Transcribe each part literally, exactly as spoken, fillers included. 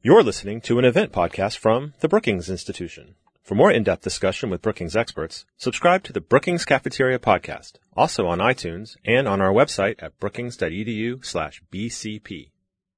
You're listening to an event podcast from the Brookings Institution. For more in-depth discussion with Brookings experts, subscribe to the Brookings Cafeteria podcast, also on iTunes and on our website at brookings.edu slash BCP.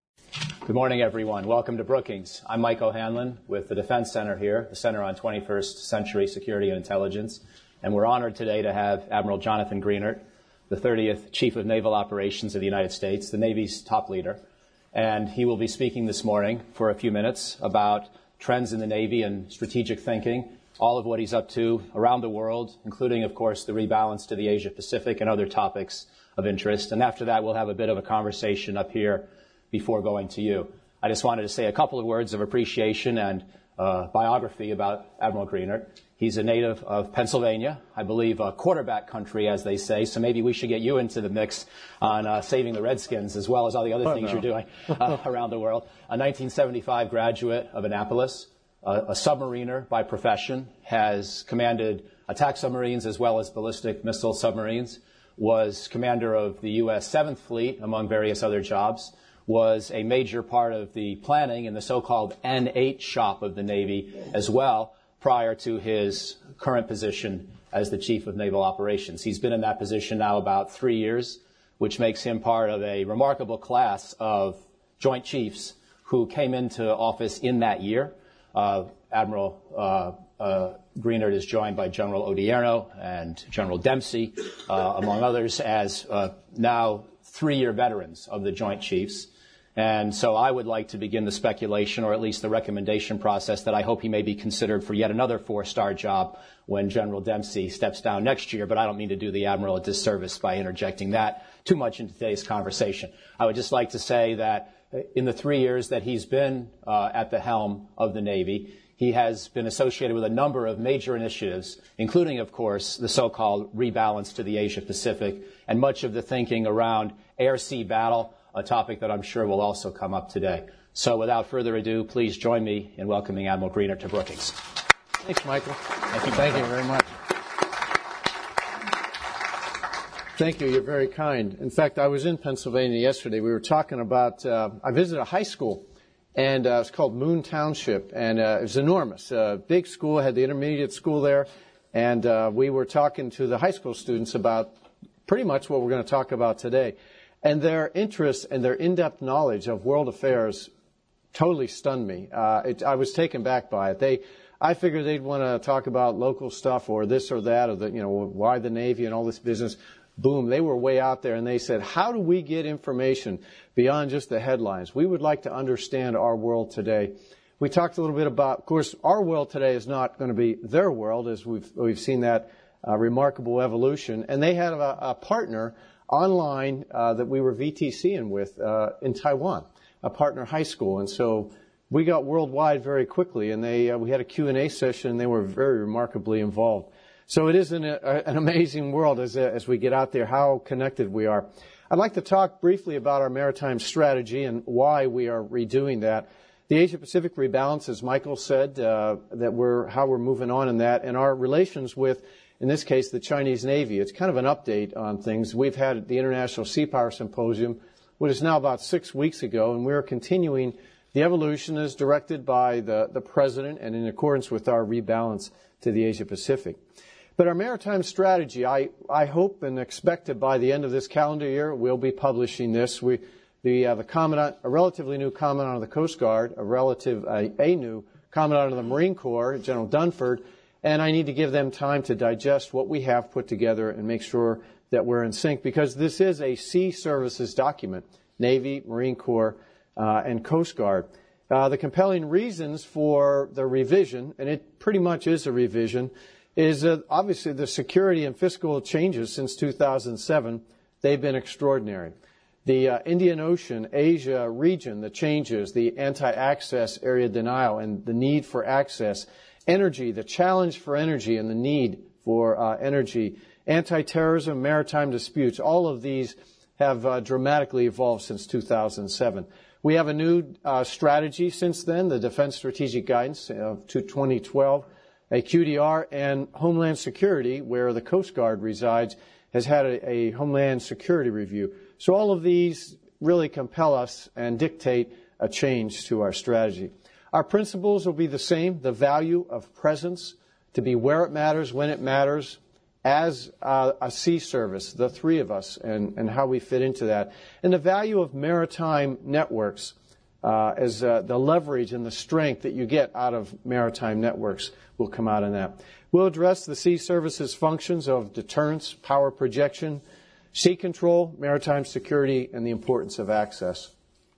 Good morning, everyone. Welcome to Brookings. I'm Mike O'Hanlon with the Defense Center here, the Center on twenty-first Century Security and Intelligence, and we're honored today to have Admiral Jonathan Greenert, the thirtieth Chief of Naval Operations of the United States, the Navy's top leader. And he will be speaking this morning for a few minutes about trends in the Navy and strategic thinking, all of what he's up to around the world, including, of course, the rebalance to the Asia-Pacific and other topics of interest. And after that, we'll have a bit of a conversation up here before going to you. I just wanted to say a couple of words of appreciation and uh, biography about Admiral Greenert. He's a native of Pennsylvania, I believe a quarterback country, as they say, so maybe we should get you into the mix on uh, saving the Redskins as well as all the other oh, things no. you're doing uh, around the world. A nineteen seventy-five graduate of Annapolis, uh, a submariner by profession, has commanded attack submarines as well as ballistic missile submarines, was commander of the U S seventh Fleet, among various other jobs, was a major part of the planning in the so-called N eight shop of the Navy as well, prior to his current position as the Chief of Naval Operations. He's been in that position now about three years, which makes him part of a remarkable class of Joint Chiefs who came into office in that year. Uh, Admiral uh, uh, Greenert is joined by General Odierno and General Dempsey, uh, among others, as uh, now three-year veterans of the Joint Chiefs. And so I would like to begin the speculation, or at least the recommendation process, that I hope he may be considered for yet another four-star job when General Dempsey steps down next year. But I don't mean to do the Admiral a disservice by interjecting that too much into today's conversation. I would just like to say that in the three years that he's been uh, at the helm of the Navy, he has been associated with a number of major initiatives, including, of course, the so-called rebalance to the Asia-Pacific and much of the thinking around air-sea battle, a topic that I'm sure will also come up today. So without further ado, please join me in welcoming Admiral Greenert to Brookings. Thanks, Michael. Thank you. Thank you very much. Thank you. You're very kind. In fact, I was in Pennsylvania yesterday. We were talking about, uh, I visited a high school, and uh, it's called Moon Township, and uh, it was enormous. Uh, big school, had the intermediate school there, and uh, we were talking to the high school students about pretty much what we're going to talk about today. And their interest and their in-depth knowledge of world affairs totally stunned me. Uh, it, I was taken back by it. They, I figured they'd want to talk about local stuff or this or that, or the, you know, why the Navy and all this business. Boom, they were way out there, and they said, how do we get information beyond just the headlines? We would like to understand our world today. We talked a little bit about, of course, our world today is not going to be their world, as we've we've seen that uh, remarkable evolution. And they had a, a partner online uh, that we were VTCing with uh, in Taiwan, a partner high school. And so we got worldwide very quickly, and they uh, we had a Q and A session, and they were very remarkably involved. So it is an, a, an amazing world as, as we get out there, how connected we are. I'd like to talk briefly about our maritime strategy and why we are redoing that. The Asia-Pacific rebalance, as Michael said, uh, that we're how we're moving on in that, and our relations with, in this case, the Chinese Navy. It's kind of an update on things. We've had the International Sea Power Symposium, which is now about six weeks ago, and we're continuing. The evolution is directed by the, the President and in accordance with our rebalance to the Asia-Pacific. But our maritime strategy, I, I hope and expect that by the end of this calendar year, we'll be publishing this. We, the, uh, the Commandant, a relatively new Commandant of the Coast Guard, a relative, uh, a new Commandant of the Marine Corps, General Dunford, and I need to give them time to digest what we have put together and make sure that we're in sync, because this is a sea services document, Navy, Marine Corps, uh, and Coast Guard. Uh, the compelling reasons for the revision, and it pretty much is a revision, is uh, obviously the security and fiscal changes since two thousand seven. They've been extraordinary. The uh, Indian Ocean, Asia region, the changes, the anti-access area denial and the need for access, energy, the challenge for energy and the need for uh, energy, anti-terrorism, maritime disputes, all of these have uh, dramatically evolved since two thousand seven. We have a new uh, strategy since then, the Defense Strategic Guidance uh, to twenty twelve. A Q D R, and Homeland Security, where the Coast Guard resides, has had a, a Homeland Security review. So all of these really compel us and dictate a change to our strategy. Our principles will be the same: the value of presence, to be where it matters, when it matters, as uh, a sea service, the three of us, and, and how we fit into that. And the value of maritime networks uh, as uh, the leverage and the strength that you get out of maritime networks will come out in that. We'll address the sea service's functions of deterrence, power projection, sea control, maritime security, and the importance of access.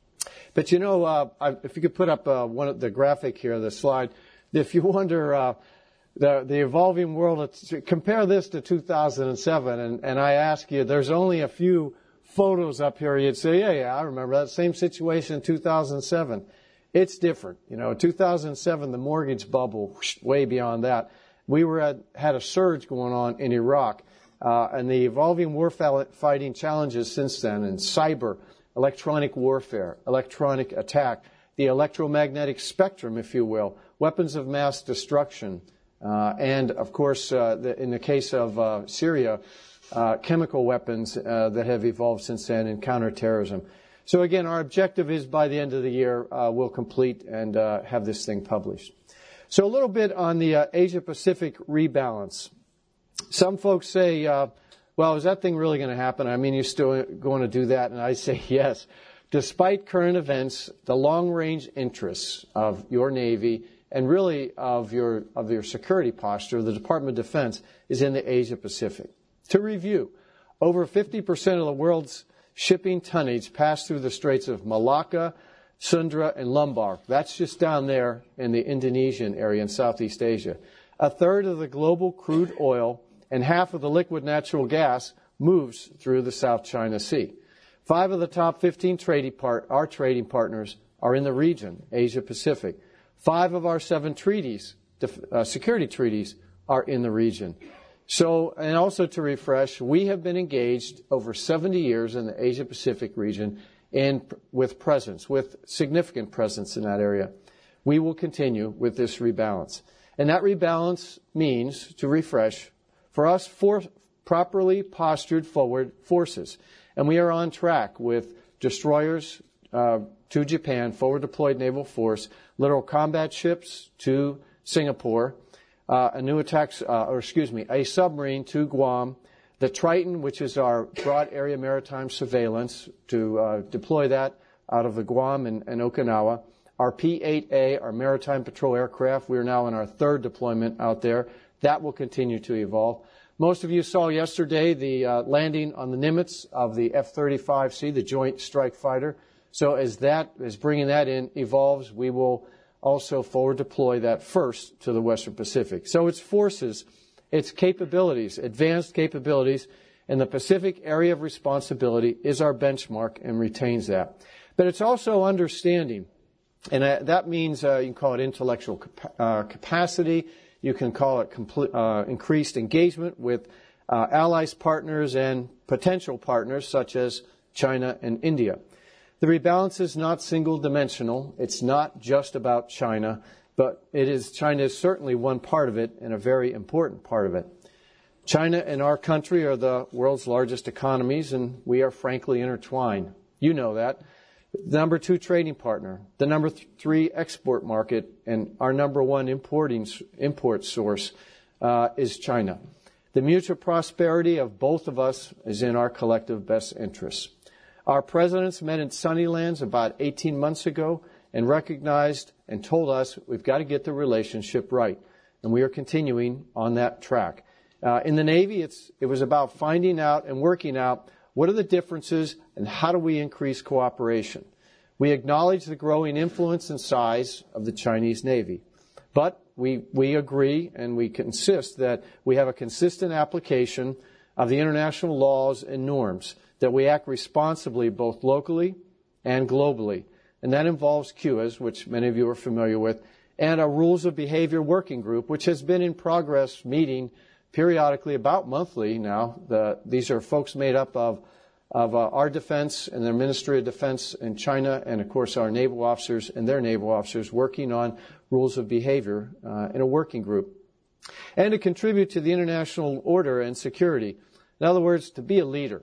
But you know, uh, I, if you could put up uh, one of the graphic here, the slide, if you wonder, uh, the, the evolving world, compare this to two thousand seven, and, and I ask you, there's only a few photos up here, you'd say, yeah, yeah, I remember that same situation in two thousand seven. It's different. You know, in two thousand seven, the mortgage bubble, whoosh, way beyond that. We were at, had a surge going on in Iraq, uh, and the evolving war-fighting challenges since then, and cyber, electronic warfare, electronic attack, the electromagnetic spectrum, if you will, weapons of mass destruction, uh, and, of course, uh, the, in the case of uh, Syria, uh, chemical weapons uh, that have evolved since then, and counterterrorism. So, again, our objective is by the end of the year, uh, we'll complete and uh, have this thing published. So a little bit on the uh, Asia-Pacific rebalance. Some folks say, uh, well, is that thing really going to happen? I mean, you're still going to do that? And I say yes. Despite current events, the long-range interests of your Navy and really of your of your security posture, the Department of Defense, is in the Asia-Pacific. To review, over fifty percent of the world's shipping tonnage passed through the Straits of Malacca, Sunda, and Lombok. That's just down there in the Indonesian area in Southeast Asia. A third of the global crude oil and half of the liquid natural gas moves through the South China Sea. Five of the top fifteen trading part, our trading partners are in the region, Asia Pacific. Five of our seven treaties, uh, security treaties, are in the region. So, and also to refresh, we have been engaged over seventy years in the Asia Pacific region and with presence, with significant presence in that area. We will continue with this rebalance. And that rebalance means, to refresh, for us, for properly postured forward forces. And we are on track with destroyers uh, to Japan, forward deployed naval force, littoral combat ships to Singapore, uh, a new attacks, uh, or excuse me, a submarine to Guam, the Triton, which is our broad area maritime surveillance, to uh, deploy that out of the Guam and, and Okinawa. Our P eight A, our maritime patrol aircraft, we are now in our third deployment out there. That will continue to evolve. Most of you saw yesterday the uh, landing on the Nimitz of the F thirty-five C, the Joint Strike Fighter. So as that, as bringing that in evolves, we will also forward deploy that first to the Western Pacific. So its forces, its capabilities, advanced capabilities, and the Pacific area of responsibility is our benchmark and retains that. But it's also understanding, and uh, that means uh, you can call it intellectual capa- uh, capacity, you can call it complete, uh, increased engagement with uh, allies, partners, and potential partners such as China and India. The rebalance is not single-dimensional. It's not just about China, but it is, China is certainly one part of it and a very important part of it. China and our country are the world's largest economies, and we are frankly intertwined. You know that. The number two trading partner, the number th- three export market, and our number one importing import source uh, is China. The mutual prosperity of both of us is in our collective best interests. Our presidents met in Sunnylands about eighteen months ago and recognized and told us we've got to get the relationship right. And we are continuing on that track. Uh, in the Navy, it's, it was about finding out and working out what are the differences and how do we increase cooperation. We acknowledge the growing influence and size of the Chinese Navy. But we, we agree and we insist that we have a consistent application of the international laws and norms, that we act responsibly both locally and globally. And that involves C U A S, which many of you are familiar with, and a Rules of Behavior Working Group, which has been in progress meeting periodically, about monthly now. The, these are folks made up of, of uh, our defense and the Ministry of Defense in China, and of course our naval officers and their naval officers working on rules of behavior uh, in a working group. And to contribute to the international order and security. In other words, to be a leader.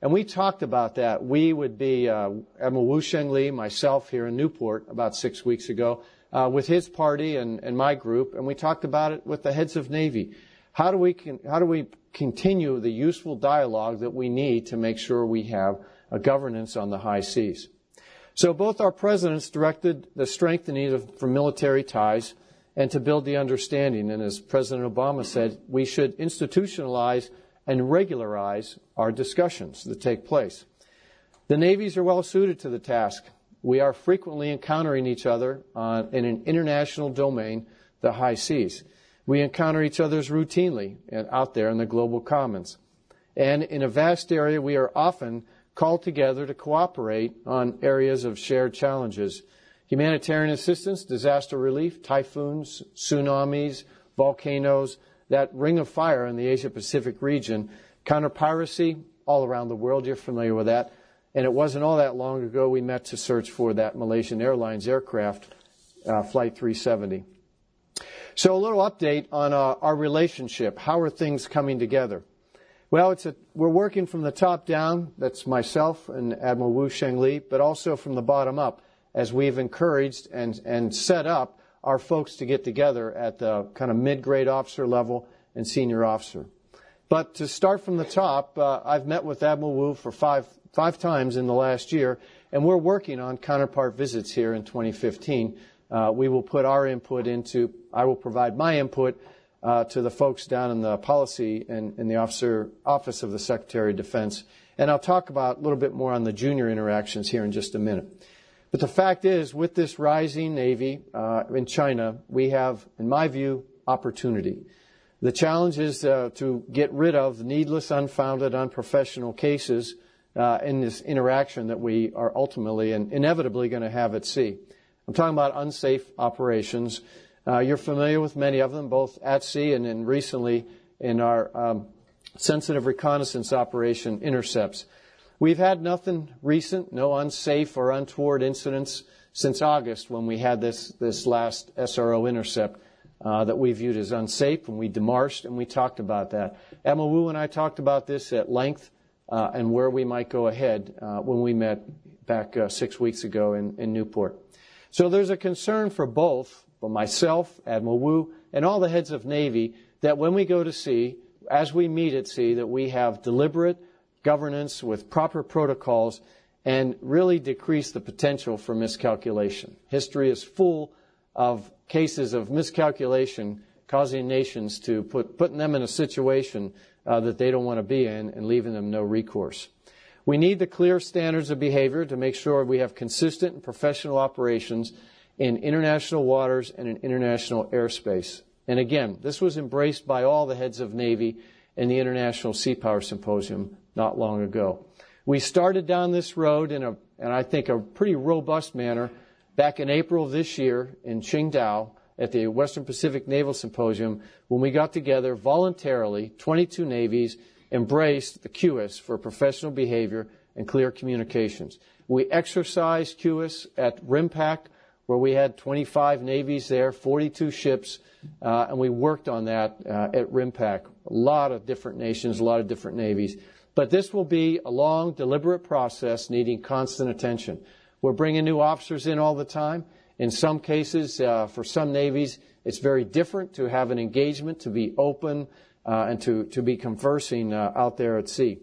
And we talked about that. We would be, uh, Admiral Wu Shengli, myself here in Newport about six weeks ago, uh, with his party and, and my group, and we talked about it with the heads of Navy. How do we, how do we continue the useful dialogue that we need to make sure we have a governance on the high seas? So both our presidents directed the strengthening of, for military ties and to build the understanding. And as President Obama said, we should institutionalize and regularize our discussions that take place. The navies are well suited to the task. We are frequently encountering each other uh, in an international domain, the high seas. We encounter each other routinely out there in the global commons. And in a vast area, we are often called together to cooperate on areas of shared challenges. Humanitarian assistance, disaster relief, typhoons, tsunamis, volcanoes, that ring of fire in the Asia-Pacific region, counter-piracy all around the world. You're familiar with that. And it wasn't all that long ago we met to search for that Malaysian Airlines aircraft, uh, Flight three seventy. So a little update on uh, our relationship. How are things coming together? Well, it's a, we're working from the top down. That's myself and Admiral Wu Shengli, but also from the bottom up as we've encouraged and, and set up our folks to get together at the kind of mid-grade officer level and senior officer. But to start from the top, uh, I've met with Admiral Wu for five, five times in the last year, and we're working on counterpart visits here in twenty fifteen. Uh, we will put our input into, I will provide my input Uh, to the folks down in the policy and in the officer office of the Secretary of Defense. And I'll talk about a little bit more on the junior interactions here in just a minute. But the fact is, with this rising Navy uh, in China, we have, in my view, opportunity. The challenge is uh, to get rid of needless, unfounded, unprofessional cases uh, in this interaction that we are ultimately and inevitably going to have at sea. I'm talking about unsafe operations. Uh, you're familiar with many of them, both at sea and then recently in our um, sensitive reconnaissance operation intercepts. We've had nothing recent, no unsafe or untoward incidents since August when we had this, this last S R O intercept uh, that we viewed as unsafe, and we demarched and we talked about that. Admiral Wu and I talked about this at length uh, and where we might go ahead uh, when we met back uh, six weeks ago in, in Newport. So there's a concern for both, for myself, Admiral Wu, and all the heads of Navy, that when we go to sea, as we meet at sea, that we have deliberate governance with proper protocols and really decrease the potential for miscalculation. History is full of cases of miscalculation causing nations to put putting them in a situation uh, that they don't want to be in and leaving them no recourse. We need the clear standards of behavior to make sure we have consistent and professional operations in international waters and in international airspace. And again, this was embraced by all the heads of Navy in the International Sea Power Symposium not long ago. We started down this road in a, and I think a pretty robust manner back in April of this year in Qingdao at the Western Pacific Naval Symposium when we got together voluntarily, twenty-two navies embraced the Q I S for professional behavior and clear communications. We exercised Q I S at RIMPAC, where we had twenty-five navies there, forty-two ships, uh, and we worked on that uh, at RIMPAC. A lot of different nations, a lot of different navies. But this will be a long, deliberate process needing constant attention. We're bringing new officers in all the time. In some cases, uh, for some navies, it's very different to have an engagement, to be open, uh, and to, to be conversing uh, out there at sea.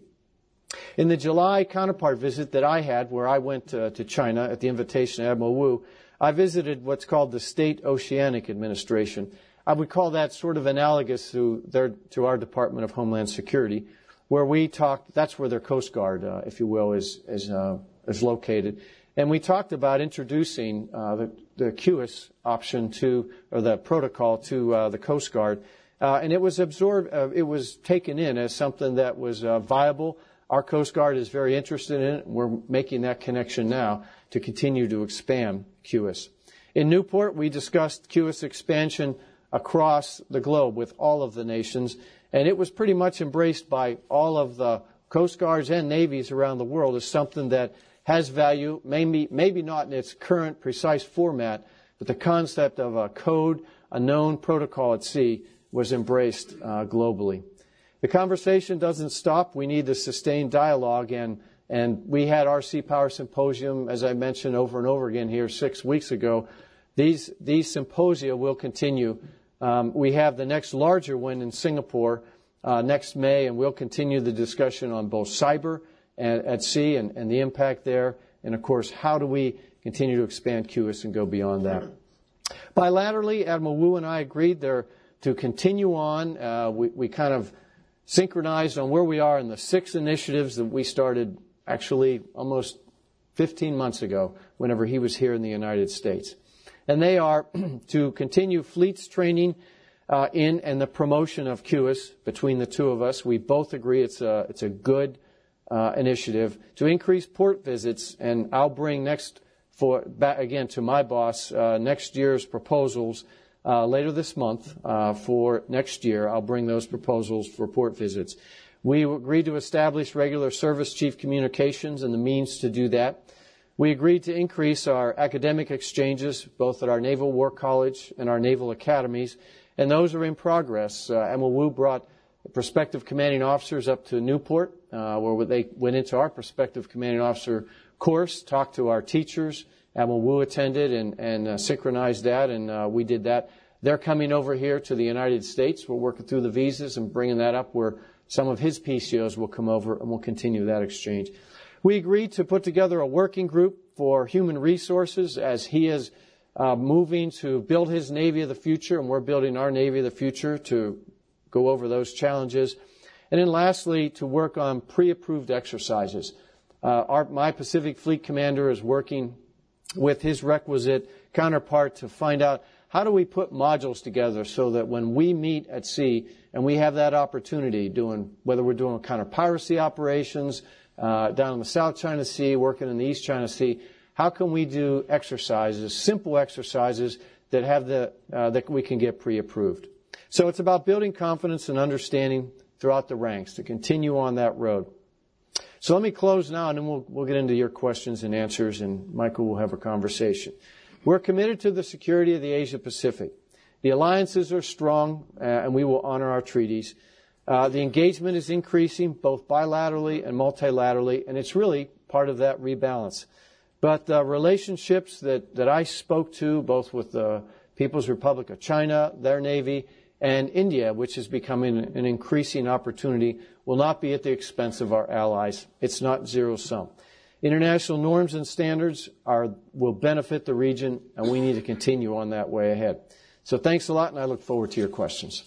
In the July counterpart visit that I had, where I went uh, to China at the invitation of Admiral Wu, I visited what's called the State Oceanic Administration. I would call that sort of analogous to their, to our Department of Homeland Security, where we talked, that's where their Coast Guard, uh, if you will, is, is, uh, is located. And we talked about introducing uh, the, the Q I S option to, or the protocol to uh, the Coast Guard. Uh, and it was absorbed, uh, it was taken in as something that was uh, viable. Our Coast Guard is very interested in it. We're making that connection now to continue to expand Q I S. In Newport, we discussed Q I S expansion across the globe with all of the nations, and it was pretty much embraced by all of the Coast Guards and navies around the world as something that has value, maybe, maybe not in its current precise format, but the concept of a code, a known protocol at sea, was embraced uh, globally. The conversation doesn't stop. We need to sustain dialogue, and and we had our Sea Power Symposium, as I mentioned over and over again here six weeks ago. These these symposia will continue. Um, we have the next larger one in Singapore uh, next May, and we'll continue the discussion on both cyber and, at sea and, and the impact there, and of course, how do we continue to expand Q U S and go beyond that. Bilaterally, Admiral Wu and I agreed there to continue on. Uh, we, we kind of synchronized on where we are in the six initiatives that we started actually almost fifteen months ago whenever he was here in the United States. And they are to continue fleets training uh, in and the promotion of Q U S between the two of us. We both agree it's a, it's a good uh, initiative. To increase port visits, and I'll bring next for back again to my boss uh, next year's proposals uh, later this month uh, for next year. I'll bring those proposals for port visits. We agreed to establish regular service chief communications and the means to do that. We agreed to increase our academic exchanges, both at our Naval War College and our naval academies, and those are in progress. Uh, Admiral Wu brought prospective commanding officers up to Newport, uh, where they went into our prospective commanding officer course, talked to our teachers. Admiral Wu attended and, and uh, synchronized that, and uh, we did that. They're coming over here to the United States. We're working through the visas and bringing that up where some of his P C Os will come over, and we'll continue that exchange. We agreed to put together a working group for human resources as he is uh, moving to build his Navy of the future, and we're building our Navy of the future to go over those challenges. And then lastly, to work on pre-approved exercises. Uh, our, my Pacific Fleet Commander is working with his requisite counterpart to find out how do we put modules together so that when we meet at sea and we have that opportunity doing, whether we're doing counter-piracy operations, Uh, down in the South China Sea, working in the East China Sea, how can we do exercises, simple exercises that have the uh, that we can get pre-approved? So it's about building confidence and understanding throughout the ranks to continue on that road. So let me close now, and then we'll we'll get into your questions and answers, and Michael will have a conversation. We're committed to the security of the Asia Pacific. The alliances are strong, uh, and we will honor our treaties. Uh, the engagement is increasing both bilaterally and multilaterally, and it's really part of that rebalance. But the relationships that, that I spoke to, both with the People's Republic of China, their Navy, and India, which is becoming an increasing opportunity, will not be at the expense of our allies. It's not zero-sum. International norms and standards are, will benefit the region, and we need to continue on that way ahead. So thanks a lot, and I look forward to your questions.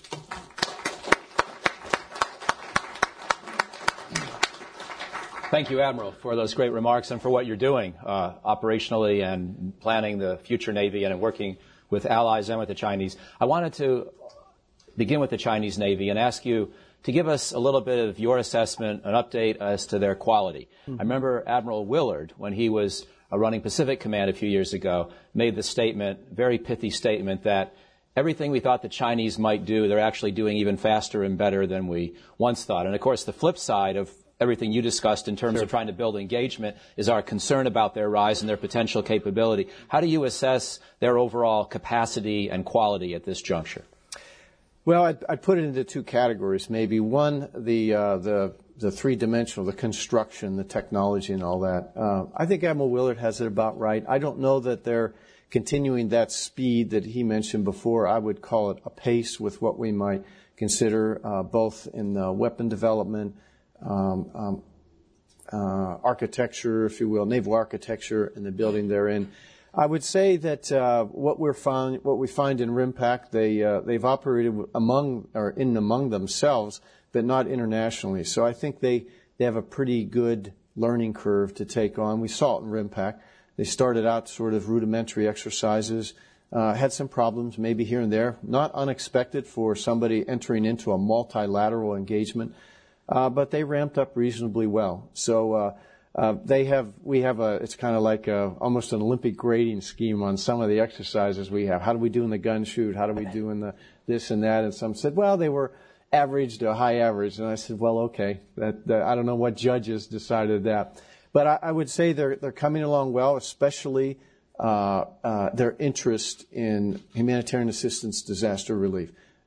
Thank you, Admiral, for those great remarks and for what you're doing uh, operationally and planning the future Navy and working with allies and with the Chinese. I wanted to begin with the Chinese Navy and ask you to give us a little bit of your assessment, an update as to their quality. Mm-hmm. I remember Admiral Willard, when he was uh, running Pacific Command a few years ago, made the statement, very pithy statement, that everything we thought the Chinese might do, they're actually doing even faster and better than we once thought. And, of course, the flip side of everything you discussed in terms sure. of trying to build engagement is our concern about their rise and their potential capability. How do you assess their overall capacity and quality at this juncture? Well, I'd, I'd put it into two categories, maybe. One, the uh, the the three-dimensional, the construction, the technology, and all that. Uh, I think Admiral Willard has it about right. I don't know that they're continuing that speed that he mentioned before. I would call it a pace with what we might consider uh, both in the weapon development, Um, um, uh, architecture, if you will, naval architecture, and the building therein. I would say that uh, what we're find, what we find in RIMPAC, they uh, they've operated among or in among themselves, but not internationally. So I think they they have a pretty good learning curve to take on. We saw it in RIMPAC. They started out sort of rudimentary exercises, uh, had some problems maybe here and there, not unexpected for somebody entering into a multilateral engagement. Uh, but they ramped up reasonably well. So uh, uh, they have, we have a, it's kind of like a, almost an Olympic grading scheme on some of the exercises we have. How do we do in the gun shoot? How do we do in the this and that? And some said, well, they were average to high average. And I said, well, okay, that, that I don't know what judges decided that. But I, I would say they're they're coming along well, especially uh, uh, their interest in humanitarian assistance, disaster relief.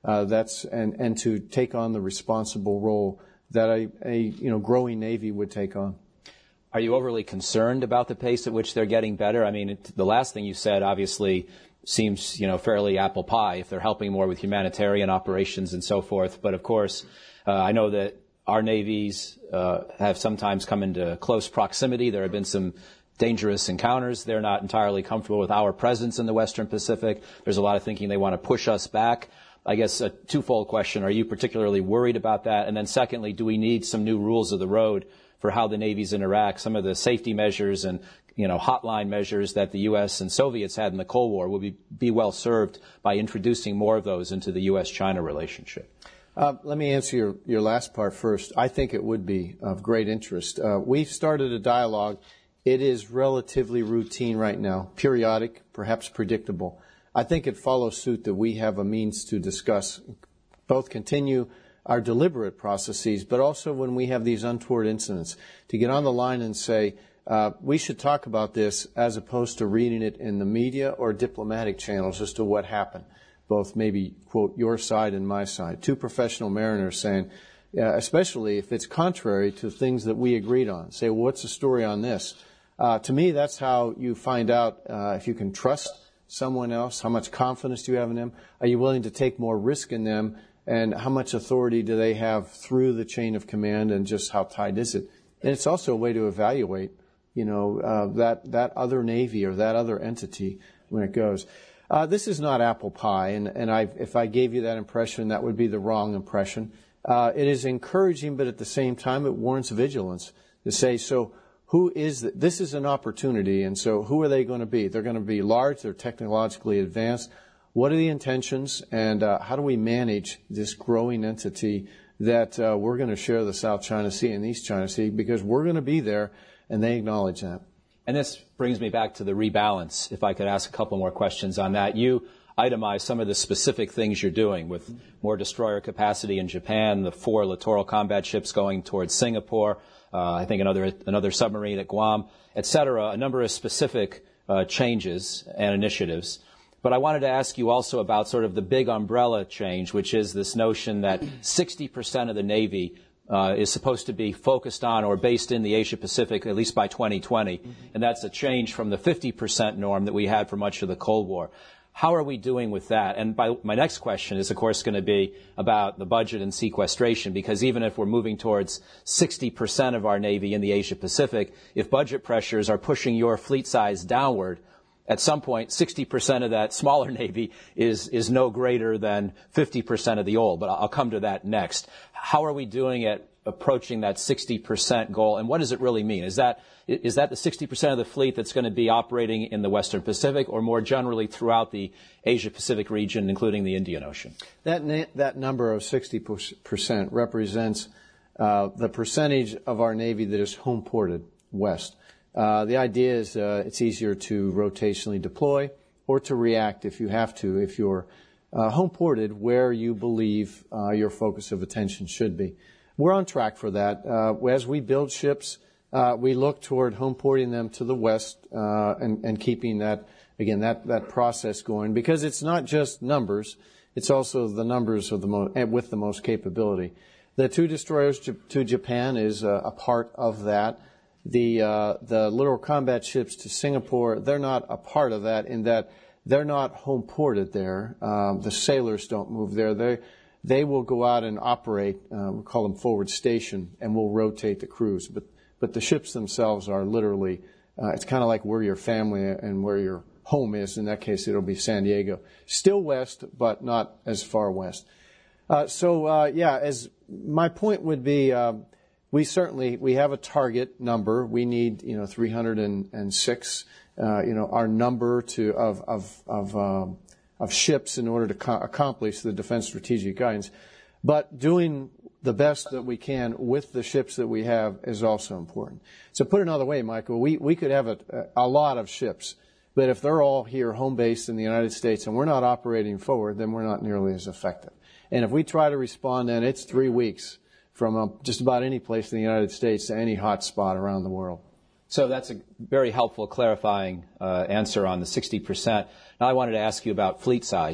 Uh, that's and, and to take on the responsible role that a, a you know growing Navy would take on. Are you overly concerned about the pace at which they're getting better? I mean, it, the last thing you said obviously seems, you know, fairly apple pie if they're helping more with humanitarian operations and so forth. But of course, uh, I know that our navies uh, have sometimes come into close proximity. There have been some dangerous encounters. They're not entirely comfortable with our presence in the Western Pacific. There's a lot of thinking they want to push us back. I guess a twofold question. Are you particularly worried about that? And then secondly, do we need some new rules of the road for how the navies interact? Some of the safety measures and, you know, hotline measures that the U S and Soviets had in the Cold War will be, be well served by introducing more of those into the U S China relationship. Uh, let me answer your, your last part first. I think it would be of great interest. Uh, we've started a dialogue. It is relatively routine right now, periodic, perhaps predictable. I think it follows suit that we have a means to discuss, both continue our deliberate processes, but also when we have these untoward incidents, to get on the line and say, uh, we should talk about this as opposed to reading it in the media or diplomatic channels as to what happened. Both maybe, quote, your side and my side. Two professional mariners saying, uh, especially if it's contrary to things that we agreed on. Say, well, what's the story on this? Uh, to me, that's how you find out uh, if you can trust someone else, how much confidence do you have in them, are you willing to take more risk in them, and how much authority do they have through the chain of command, and just how tight is it? And it's also a way to evaluate, you know, uh, that, that other Navy or that other entity when it goes. Uh, this is not apple pie, and, and I, if I gave you that impression, that would be the wrong impression. Uh, it is encouraging, but at the same time, it warrants vigilance to say, so who is the, this is an opportunity, and so who are they going to be? They're going to be large, they're technologically advanced. What are the intentions, and uh, how do we manage this growing entity that uh, we're going to share the South China Sea and East China Sea, because we're going to be there, and they acknowledge that. And this brings me back to the rebalance. If I could ask a couple more questions on that. You itemize some of the specific things you're doing with more destroyer capacity in Japan, the four littoral combat ships going towards Singapore, uh, I think another another submarine at Guam, et cetera, a number of specific uh, changes and initiatives. But I wanted to ask you also about sort of the big umbrella change, which is this notion that sixty percent of the Navy Uh, is supposed to be focused on or based in the Asia Pacific, at least by twenty twenty. Mm-hmm. And that's a change from the fifty percent norm that we had for much of the Cold War. How are we doing with that? And by, my next question is, of course, going to be about the budget and sequestration, because even if we're moving towards sixty percent of our Navy in the Asia Pacific, if budget pressures are pushing your fleet size downward, at some point, sixty percent of that smaller Navy is, is no greater than fifty percent of the old. But I'll come to that next. How are we doing at approaching that sixty percent goal, and what does it really mean? Is that, is that the sixty percent of the fleet that's going to be operating in the Western Pacific, or more generally throughout the Asia Pacific region, including the Indian Ocean? That, na- that number of sixty percent represents uh, the percentage of our Navy that is home ported west. Uh, the idea is uh, it's easier to rotationally deploy or to react if you have to, if you're uh, home ported where you believe uh, your focus of attention should be. We're on track for that. Uh, as we build ships, uh, we look toward home porting them to the west uh, and, and keeping that, again, that, that process going, because it's not just numbers, it's also the numbers of the mo- with the most capability. The two destroyers to Japan is a, a part of that. The uh, the littoral combat ships to Singapore, they're not a part of that in that they're not home ported there. Um, the sailors don't move there. They they will go out and operate. Uh, we call them forward station, and we'll rotate the crews. But but the ships themselves are literally. Uh, it's kind of like where your family and where your home is. In that case, it'll be San Diego, still west, but not as far west. Uh, so uh, yeah, as my point would be. Uh, We certainly, we have a target number. We need, you know, three hundred six, uh, you know, our number to, of, of, of, um, of ships in order to co- accomplish the Defense Strategic Guidance. But doing the best that we can with the ships that we have is also important. So put another way, Michael, we, we could have a, a lot of ships, but if they're all here home based in the United States and we're not operating forward, then we're not nearly as effective. And if we try to respond, then it's three weeks. From uh, just about any place in the United States to any hot spot around the world. So that's a very helpful clarifying uh, answer on the sixty percent. Now I wanted to ask you about fleet size.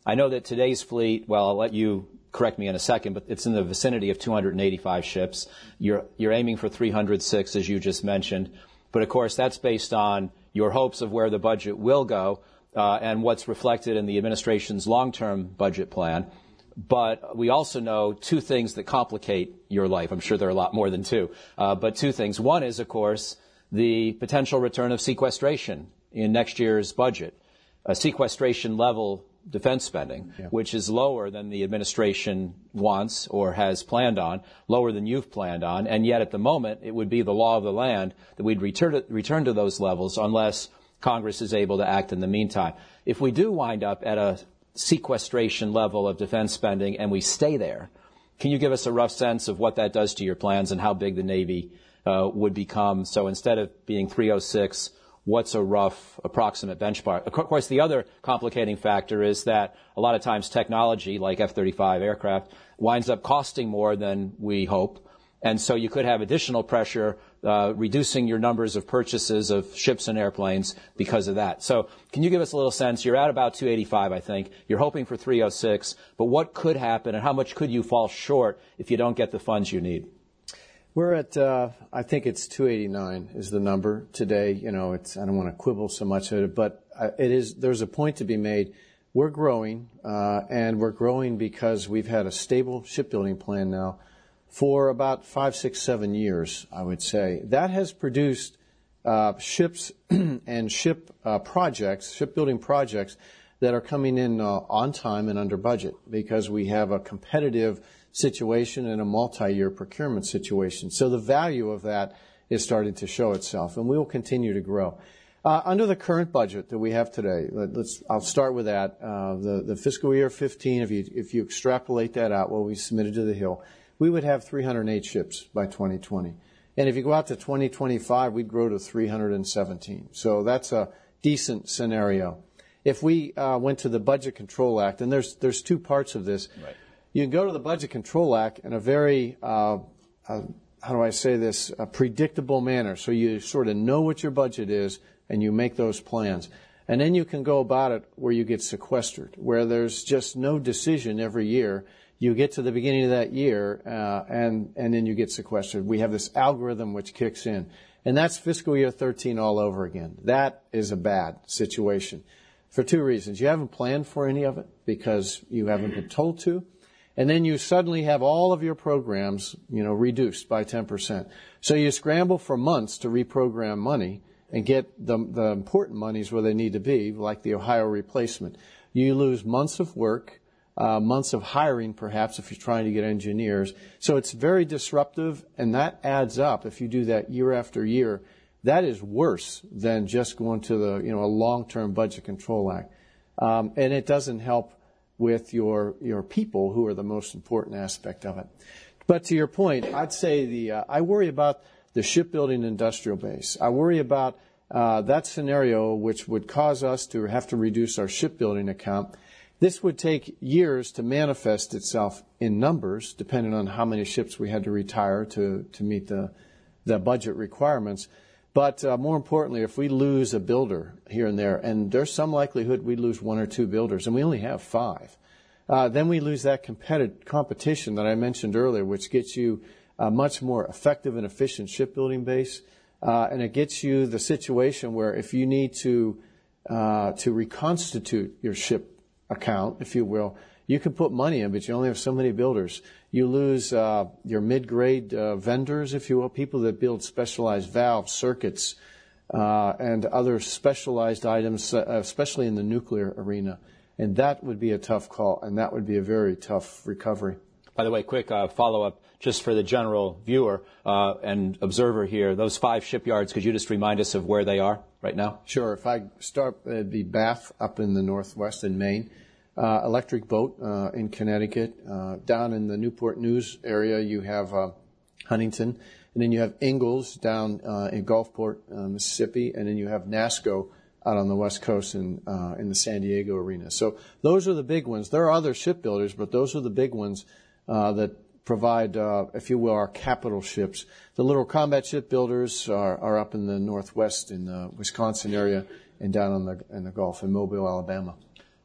I know that today's fleet, well, I'll let you correct me in a second, but it's in the vicinity of two hundred eighty-five ships. You're, you're aiming for three hundred six, as you just mentioned. But, of course, that's based on your hopes of where the budget will go uh, and what's reflected in the administration's long-term budget plan. But we also know two things that complicate your life. I'm sure there are a lot more than two. Uh, but two things. One is, of course, the potential return of sequestration in next year's budget, a sequestration level defense spending, yeah. which is lower than the administration wants or has planned on, lower than you've planned on, and yet at the moment it would be the law of the land that we'd return to, return to those levels unless Congress is able to act in the meantime. If we do wind up at a sequestration level of defense spending and we stay there, can you give us a rough sense of what that does to your plans and how big the Navy uh, would become? So instead of being three oh six, what's a rough approximate benchmark? Of course, the other complicating factor is that a lot of times technology, like F thirty-five aircraft, winds up costing more than we hope. And so you could have additional pressure, uh, reducing your numbers of purchases of ships and airplanes because of that. So can you give us a little sense? You're at about two eighty-five, I think. You're hoping for three oh six. But what could happen and how much could you fall short if you don't get the funds you need? We're at, uh, I think it's two eighty-nine is the number today. You know, it's, I don't want to quibble so much at it, but uh, it is, there's a point to be made. We're growing, uh, and we're growing because we've had a stable shipbuilding plan now for about five, six, seven years, I would say. That has produced uh, ships and ship uh, projects, shipbuilding projects that are coming in uh, on time and under budget because we have a competitive situation and a multi-year procurement situation. So the value of that is starting to show itself, and we will continue to grow. Uh, under the current budget that we have today, let, let's, I'll start with that. Uh, the, the fiscal year fifteen, if you, if you extrapolate that out, what we submitted to the Hill, we would have three hundred eight ships by twenty twenty. And if you go out to twenty twenty-five, we'd grow to three hundred seventeen. So that's a decent scenario. If we uh, went to the Budget Control Act, and there's there's two parts of this. Right. You can go to the Budget Control Act in a very, uh, uh, how do I say this, a predictable manner. So you sort of know what your budget is, and you make those plans. And then you can go about it where you get sequestered, where there's just no decision every year. You get to the beginning of that year, uh, and, and then you get sequestered. We have this algorithm which kicks in. And that's fiscal year thirteen all over again. That is a bad situation for two reasons. You haven't planned for any of it because you haven't been told to. And then you suddenly have all of your programs, you know, reduced by ten percent. So you scramble for months to reprogram money and get the, the important monies where they need to be, like the Ohio replacement. You lose months of work, uh, months of hiring, perhaps, if you're trying to get engineers. So it's very disruptive, and that adds up. If you do that year after year, that is worse than just going to the, you know, a long-term Budget Control Act. Um, and it doesn't help with your your people, who are the most important aspect of it. But to your point, I'd say the uh, I worry about the shipbuilding industrial base. I worry about uh, that scenario, which would cause us to have to reduce our shipbuilding account. This would take years to manifest itself in numbers, depending on how many ships we had to retire to to meet the the budget requirements. But uh, more importantly, if we lose a builder here and there, and there's some likelihood we lose one or two builders, and we only have five, uh, then we lose that competi- competition that I mentioned earlier, which gets you a much more effective and efficient shipbuilding base, uh, and it gets you the situation where if you need to uh, to reconstitute your ship account, if you will, you can put money in, but you only have so many builders. You lose uh, your mid-grade uh, vendors, if you will, people that build specialized valves, circuits, uh, and other specialized items, uh, especially in the nuclear arena. And that would be a tough call, and that would be a very tough recovery. By the way, quick uh, follow-up just for the general viewer uh, and observer here. Those five shipyards, could you just remind us of where they are right now? Sure. If I start, it'd be Bath up in the northwest in Maine. Uh, Electric Boat uh, in Connecticut. Uh, down in the Newport News area, you have uh, Huntington. And then you have Ingalls down uh, in Gulfport, uh, Mississippi. And then you have NASSCO out on the West Coast in, uh, in the San Diego arena. So those are the big ones. There are other shipbuilders, but those are the big ones uh, that provide, uh, if you will, our capital ships. The little combat shipbuilders are, are up in the northwest in the Wisconsin area and down on the, in the Gulf in Mobile, Alabama.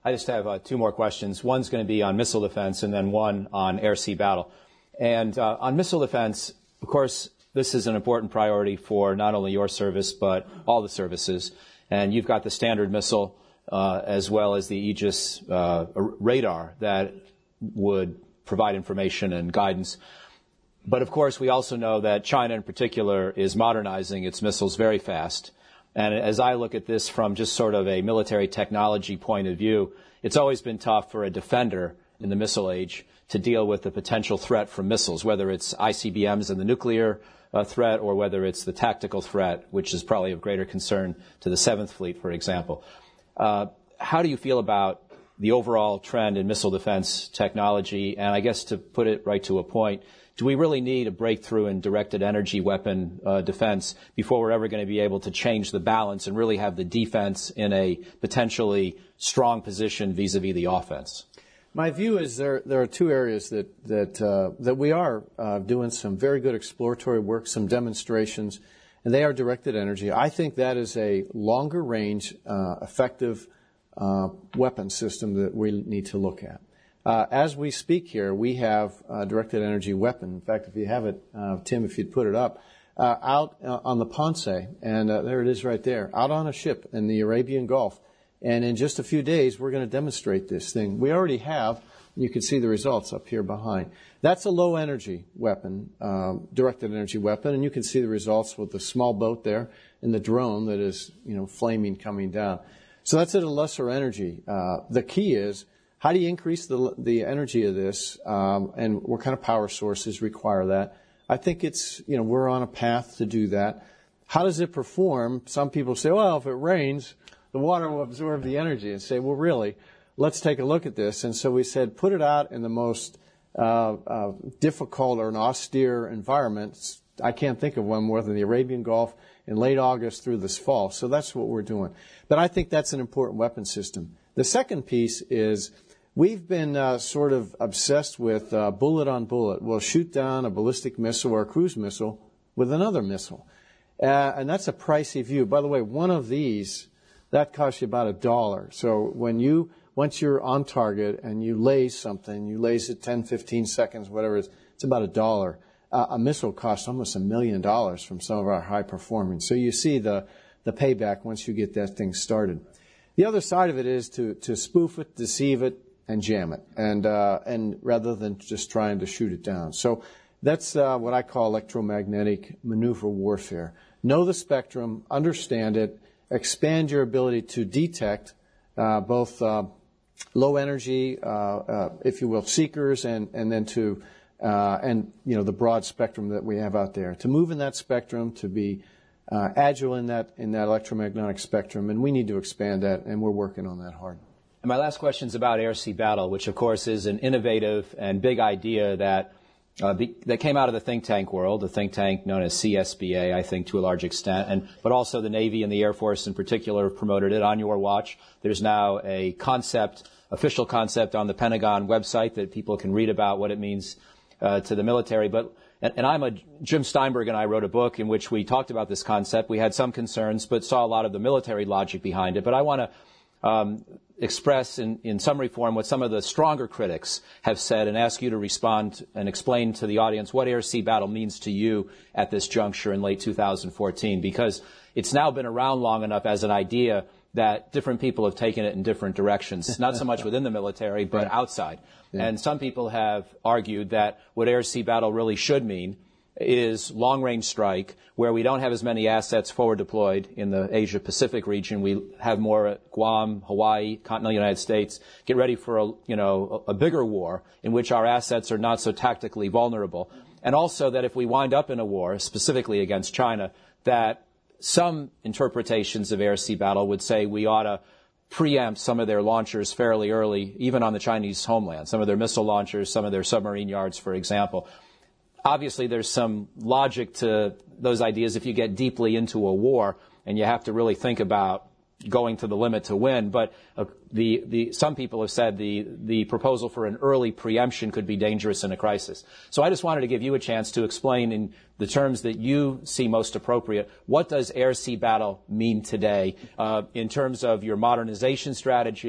I just have uh, two more questions. One's going to be on missile defense and then one on air-sea battle. And uh, on missile defense, of course, this is an important priority for not only your service but all the services. And you've got the Standard Missile uh, as well as the Aegis uh, radar that would provide information and guidance. But, of course, we also know that China in particular is modernizing its missiles very fast. And as I look at this from just sort of a military technology point of view, it's always been tough for a defender in the missile age to deal with the potential threat from missiles, whether it's I C B Ms and the nuclear uh, threat or whether it's the tactical threat, which is probably of greater concern to the Seventh Fleet, for example. Uh, how do you feel about the overall trend in missile defense technology? And I guess to put it right to a point, do we really need a breakthrough in directed energy weapon uh, defense before we're ever going to be able to change the balance and really have the defense in a potentially strong position vis-a-vis the offense? My view is there there are two areas that that uh, that we are uh, doing some very good exploratory work, some demonstrations, and they are directed energy. I think that is a longer range, uh, effective uh, weapon system that we need to look at. Uh, as we speak here, we have a directed energy weapon. In fact, if you have it, uh, Tim, if you'd put it up, uh, out uh, on the Ponce, and uh, there it is right there, out on a ship in the Arabian Gulf. And in just a few days, we're going to demonstrate this thing. We already have. You can see the results up here behind. That's a low-energy weapon, um, directed energy weapon, and you can see the results with the small boat there and the drone that is, you know, flaming coming down. So that's at a lesser energy. Uh, the key is, how do you increase the the energy of this, um, and what kind of power sources require that? I think it's, you know, we're on a path to do that. How does it perform? Some people say, well, if it rains, the water will absorb the energy, and say, well, really, let's take a look at this. And so we said, put it out in the most uh, uh, difficult or an austere environment. I can't think of one more than the Arabian Gulf in late August through this fall. So that's what we're doing. But I think that's an important weapon system. The second piece is we've been uh, sort of obsessed with uh, bullet on bullet. We'll shoot down a ballistic missile or a cruise missile with another missile. Uh, and that's a pricey view. By the way, one of these, that costs you about a dollar. So when you, once you're on target and you laze something, you laze it ten, fifteen seconds, whatever it is, it's about a dollar. Uh, a missile costs almost a million dollars from some of our high performing. So you see the, the payback once you get that thing started. The other side of it is to, to spoof it, deceive it, and jam it, and uh, and rather than just trying to shoot it down. So that's uh, what I call electromagnetic maneuver warfare. Know the spectrum, understand it, expand your ability to detect uh, both uh, low energy, uh, uh, if you will, seekers, and and then to uh, and you know the broad spectrum that we have out there. To move in that spectrum, to be uh, agile in that in that electromagnetic spectrum, and we need to expand that, and we're working on that hard. And my last question is about air-sea battle, which, of course, is an innovative and big idea that uh, be, that came out of the think tank world, the think tank known as C S B A, I think, to a large extent, and but also the Navy and the Air Force in particular have promoted it on your watch. There's now a concept, official concept on the Pentagon website that people can read about what it means uh, to the military. But and, and I'm a Jim Steinberg and I wrote a book in which we talked about this concept. We had some concerns, but saw a lot of the military logic behind it. But I want to Um, express in, in summary form what some of the stronger critics have said and ask you to respond and explain to the audience what air-sea battle means to you at this juncture in late two thousand fourteen, because it's now been around long enough as an idea that different people have taken it in different directions, not so much within the military, but right. outside. Yeah. And some people have argued that what air-sea battle really should mean is long-range strike, where we don't have as many assets forward deployed in the Asia-Pacific region. We have more at Guam, Hawaii, continental United States. Get ready for a, you know, a bigger war in which our assets are not so tactically vulnerable. And also that if we wind up in a war, specifically against China, that some interpretations of air-sea battle would say we ought to preempt some of their launchers fairly early, even on the Chinese homeland, some of their missile launchers, some of their submarine yards, for example. Obviously, there's some logic to those ideas if you get deeply into a war and you have to really think about going to the limit to win. But uh, the, the, some people have said the, the proposal for an early preemption could be dangerous in a crisis. So I just wanted to give you a chance to explain in the terms that you see most appropriate, what does air-sea battle mean today uh, in terms of your modernization strategy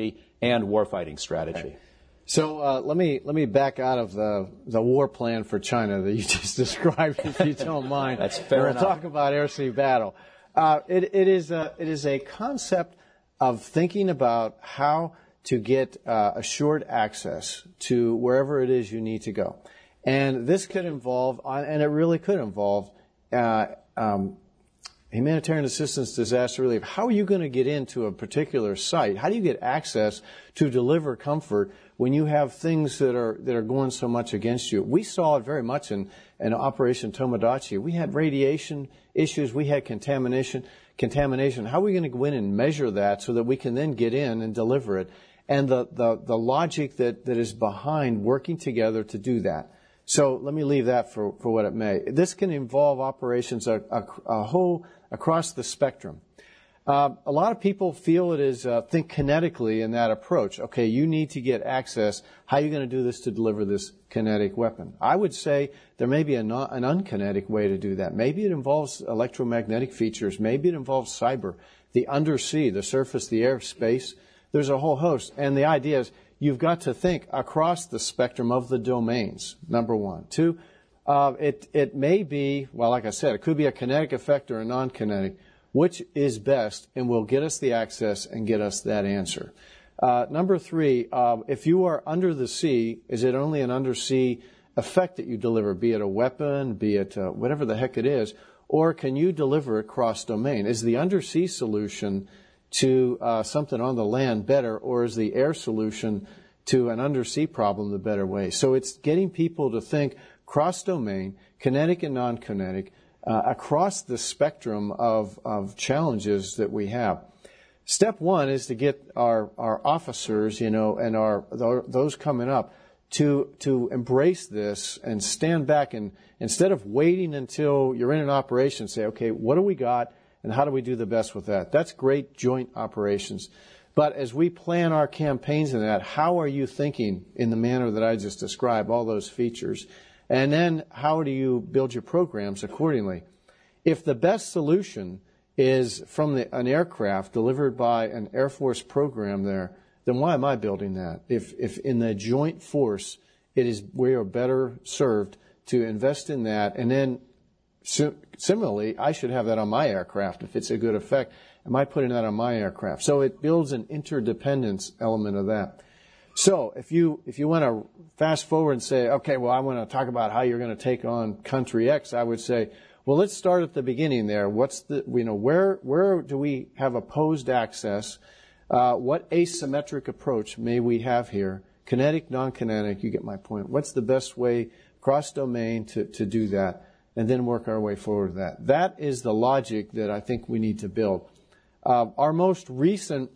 and warfighting strategy. Okay. So uh, let me let me back out of the the war plan for China that you just described, if you don't mind. That's fair we'll enough. We'll talk about air-sea battle. Uh, it, it is a it is a concept of thinking about how to get uh, assured access to wherever it is you need to go, and this could involve, and it really could involve, uh, um, humanitarian assistance, disaster relief. How are you going to get into a particular site? How do you get access to deliver comfort when you have things that are that are going so much against you? We saw it very much in, in Operation Tomodachi. We had radiation issues. We had contamination. Contamination. How are we going to go in and measure that so that we can then get in and deliver it? And the, the, the logic that, that is behind working together to do that. So let me leave that for, for what it may. This can involve operations a, a, a whole across the spectrum. Uh, a lot of people feel it is uh, think kinetically in that approach. Okay, you need to get access. How are you going to do this to deliver this kinetic weapon? I would say there may be a non, an unkinetic way to do that. Maybe it involves electromagnetic features. Maybe it involves cyber, the undersea, the surface, the air, space. There's a whole host. And the idea is you've got to think across the spectrum of the domains, number one. Two, uh, it, it may be, well, like I said, it could be a kinetic effect or a non-kinetic. Which is best and will get us the access and get us that answer. Uh, number three, uh, if you are under the sea, is it only an undersea effect that you deliver, be it a weapon, be it uh, whatever the heck it is, or can you deliver it cross-domain? Is the undersea solution to uh, something on the land better, or is the air solution to an undersea problem the better way? So it's getting people to think cross-domain, kinetic and non-kinetic, Uh, across the spectrum of, of challenges that we have. Step one is to get our, our officers, you know, and our, those coming up to, to embrace this and stand back and instead of waiting until you're in an operation, say, okay, what do we got and how do we do the best with that? That's great joint operations. But as we plan our campaigns in that, how are you thinking in the manner that I just described, all those features? And then how do you build your programs accordingly? If the best solution is from the, an aircraft delivered by an Air Force program there, then why am I building that? If, if in the joint force, it is, we are better served to invest in that. And then so, similarly, I should have that on my aircraft if it's a good effect. Am I putting that on my aircraft? So it builds an interdependence element of that. So if you if you want to fast forward and say, okay, well, I want to talk about how you're going to take on country X, I would say, well, let's start at the beginning there. What's the, you know, where where do we have opposed access? Uh, what asymmetric approach may we have here? Kinetic, non-kinetic, you get my point. What's the best way cross-domain to, to do that? And then work our way forward to that. That is the logic that I think we need to build. Uh, our most recent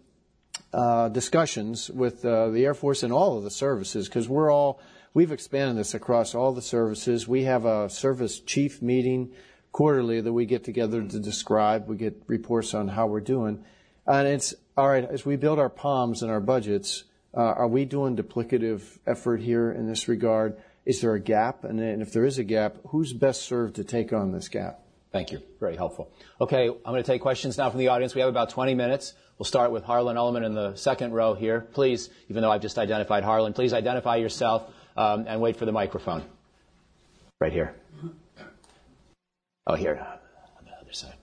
Uh, discussions with uh, the Air Force and all of the services, because we're all, we've expanded this across all the services. We have a service chief meeting quarterly that we get together to describe. We get reports on how we're doing. And it's, all right, as we build our P O Ms and our budgets, uh, are we doing duplicative effort here in this regard? Is there a gap? And, and if there is a gap, who's best served to take on this gap? Thank you. Very helpful. Okay, I'm going to take questions now from the audience. We have about twenty minutes. We'll start with Harlan Ullman in the second row here. Please, even though I've just identified Harlan, please identify yourself um, and wait for the microphone. Right here. Oh, here, on the other side.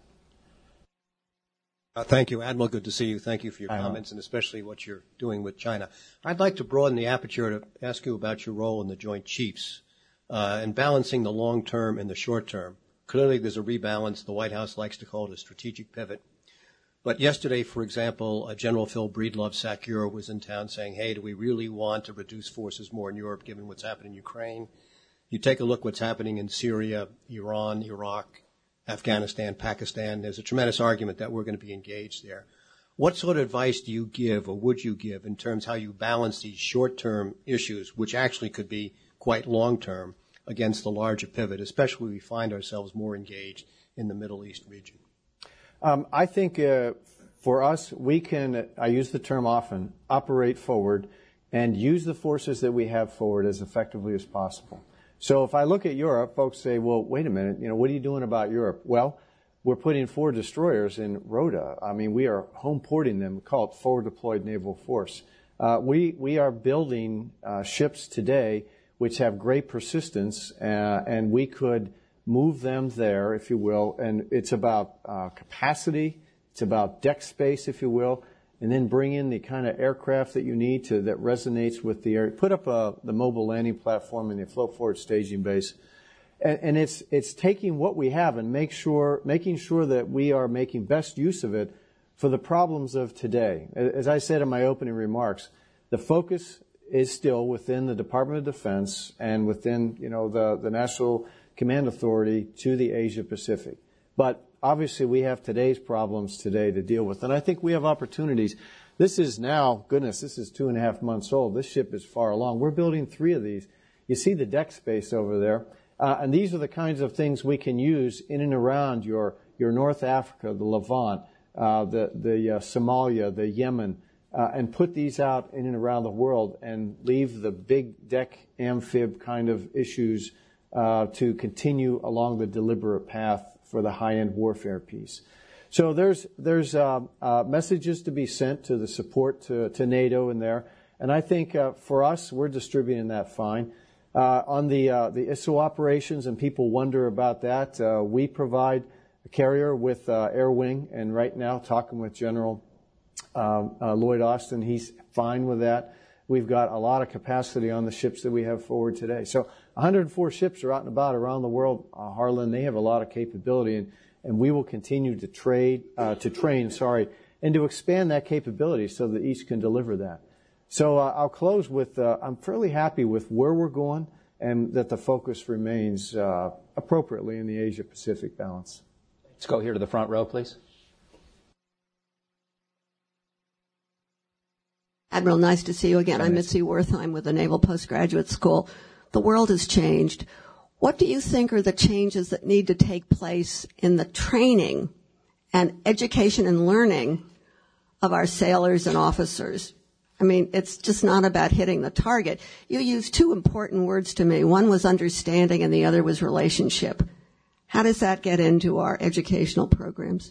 Uh, thank you, Admiral. Good to see you. Thank you for your I comments know. and especially what you're doing with China. I'd like to broaden the aperture to ask you about your role in the Joint Chiefs uh, and balancing the long term and the short term. Clearly, there's a rebalance. The White House likes to call it a strategic pivot. But yesterday, for example, uh, General Phil Breedlove SACEUR was in town saying, hey, do we really want to reduce forces more in Europe given what's happening in Ukraine? You take a look what's happening in Syria, Iran, Iraq, Afghanistan, Pakistan. There's a tremendous argument that we're going to be engaged there. What sort of advice do you give or would you give in terms of how you balance these short-term issues, which actually could be quite long-term, against the larger pivot, especially when we find ourselves more engaged in the Middle East region? Um, I think uh, for us, we can, I use the term often, operate forward and use the forces that we have forward as effectively as possible. So if I look at Europe, folks say, well, wait a minute, you know, what are you doing about Europe? Well, we're putting four destroyers in Rota. I mean, we are home porting them, we call it Forward Deployed Naval Force. Uh, we, we are building uh, ships today which have great persistence, uh, and we could move them there, if you will, and it's about uh, capacity, it's about deck space, if you will, and then bring in the kind of aircraft that you need to that resonates with the air. Put up a, the mobile landing platform and the float forward staging base, and, and it's it's taking what we have and make sure making sure that we are making best use of it for the problems of today. As I said in my opening remarks, the focus is still within the Department of Defense and within you know the the National Command Authority to the Asia Pacific, but obviously, we have today's problems today to deal with, and I think we have opportunities. This is now, goodness, this is two and a half months old. This ship is far along. We're building three of these. You see the deck space over there, uh, and these are the kinds of things we can use in and around your your North Africa, the Levant, uh, the the uh, Somalia, the Yemen, uh, and put these out in and around the world, and leave the big deck amphib kind of issues uh, to continue along the deliberate path for the high-end warfare piece. So there's there's uh, uh, messages to be sent to the support to, to NATO in there, and I think uh, for us, we're distributing that fine. Uh, on the uh, the I S S O operations, and people wonder about that, uh, we provide a carrier with uh, Air Wing, and right now, talking with General uh, uh, Lloyd Austin, he's fine with that. We've got a lot of capacity on the ships that we have forward today. So one hundred four ships are out and about around the world, uh, Harlan. They have a lot of capability, and, and we will continue to trade, uh, to train, sorry, and to expand that capability so that each can deliver that. So uh, I'll close with, uh, I'm fairly happy with where we're going and that the focus remains uh, appropriately in the Asia-Pacific balance. Let's go here to the front row, please. Admiral, nice to see you again. I'm Mitzi Wertheim with the Naval Postgraduate School. The world has changed. What do you think are the changes that need to take place in the training and education and learning of our sailors and officers? I mean, it's just not about hitting the target. You used two important words to me. One was understanding and the other was relationship. How does that get into our educational programs?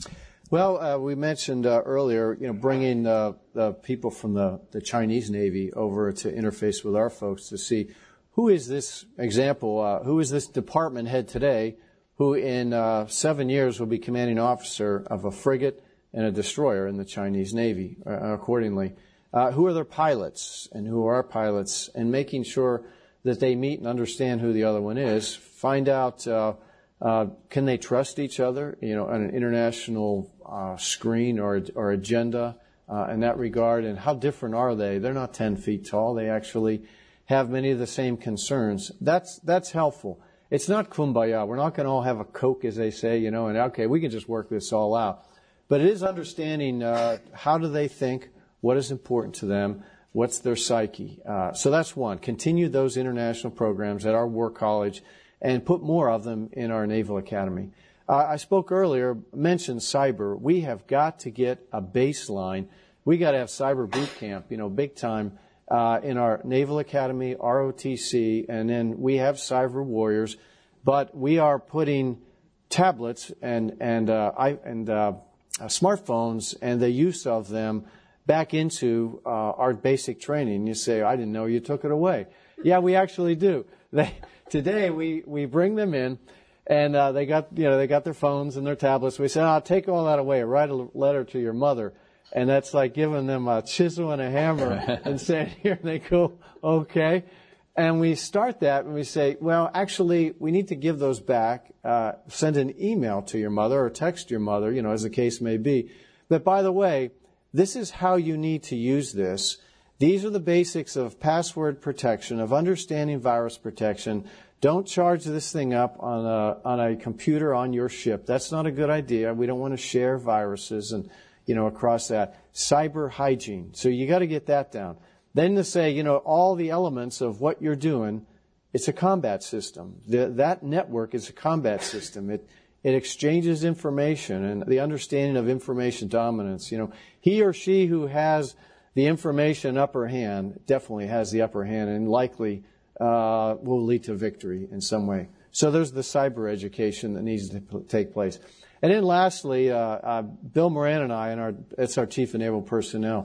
Well, uh, we mentioned uh, earlier, you know, bringing uh, the people from the, the Chinese Navy over to interface with our folks to see who is this example, uh, who is this department head today who in uh, seven years will be commanding officer of a frigate and a destroyer in the Chinese Navy uh, accordingly. Uh, who are their pilots and who are our pilots, and making sure that they meet and understand who the other one is, find out uh, uh, can they trust each other, you know, on an international uh, screen or or agenda uh, in that regard, and how different are they? They're not ten feet tall. They actually have many of the same concerns. That's that's helpful. It's not kumbaya. We're not going to all have a Coke, as they say, you know, and okay, we can just work this all out. But it is understanding uh, how do they think, what is important to them, what's their psyche. Uh, so that's one. Continue those international programs at our War College and put more of them in our Naval Academy. Uh, I spoke earlier, mentioned cyber. We have got to get a baseline. We got to have cyber boot camp, you know, big time uh, in our Naval Academy, R O T C, and then we have cyber warriors. But we are putting tablets and and uh, I, and uh, uh, smartphones and the use of them back into uh, our basic training. You say, I didn't know you took it away. Yeah, we actually do. They, today we, we bring them in, and uh, they got you know they got their phones and their tablets. We say, oh, take all that away. Write a letter to your mother, and that's like giving them a chisel and a hammer and saying, here they go, okay. And we start that and we say, well, actually, we need to give those back. Uh, send an email to your mother or text your mother, you know, as the case may be. But by the way, this is how you need to use this. These are the basics of password protection, of understanding virus protection. Don't charge this thing up on a, on a computer on your ship. That's not a good idea. We don't want to share viruses and, you know, across that. Cyber hygiene. So you got to get that down. Then to say, you know, all the elements of what you're doing, it's a combat system. The, that network is a combat system. It It exchanges information and the understanding of information dominance. You know, he or she who has the information upper hand definitely has the upper hand and likely uh, will lead to victory in some way. So there's the cyber education that needs to p- take place. And then lastly, uh, uh, Bill Moran and I, and our, it's our Chief of Naval Personnel,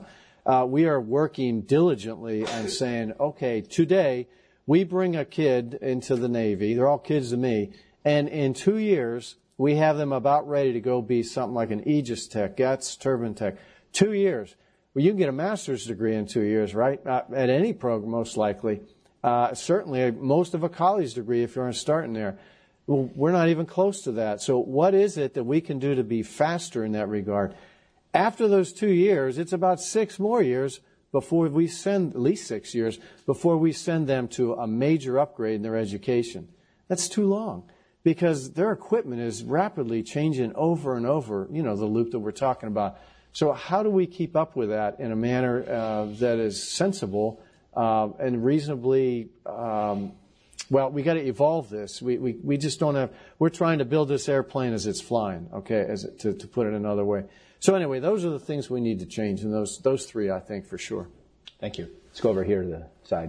uh, we are working diligently and saying, okay, today we bring a kid into the Navy. They're all kids to me. And in two years, we have them about ready to go be something like an Aegis Tech, G A T S Turbine Tech. Two years. Well, you can get a master's degree in two years, right? Uh, at any program, most likely. Uh, certainly, most of a college degree if you're starting there. Well, we're not even close to that. So what is it that we can do to be faster in that regard? After those two years, it's about six more years before we send, at least six years, before we send them to a major upgrade in their education. That's too long, because their equipment is rapidly changing over and over, you know, the loop that we're talking about. So how do we keep up with that in a manner uh, that is sensible uh, and reasonably, um, well, we got to evolve this. We, we we just don't have, we're trying to build this airplane as it's flying, okay, as it, to, to put it another way. So anyway, those are the things we need to change, and those, those three, I think, for sure. Thank you. Let's go over here to the side.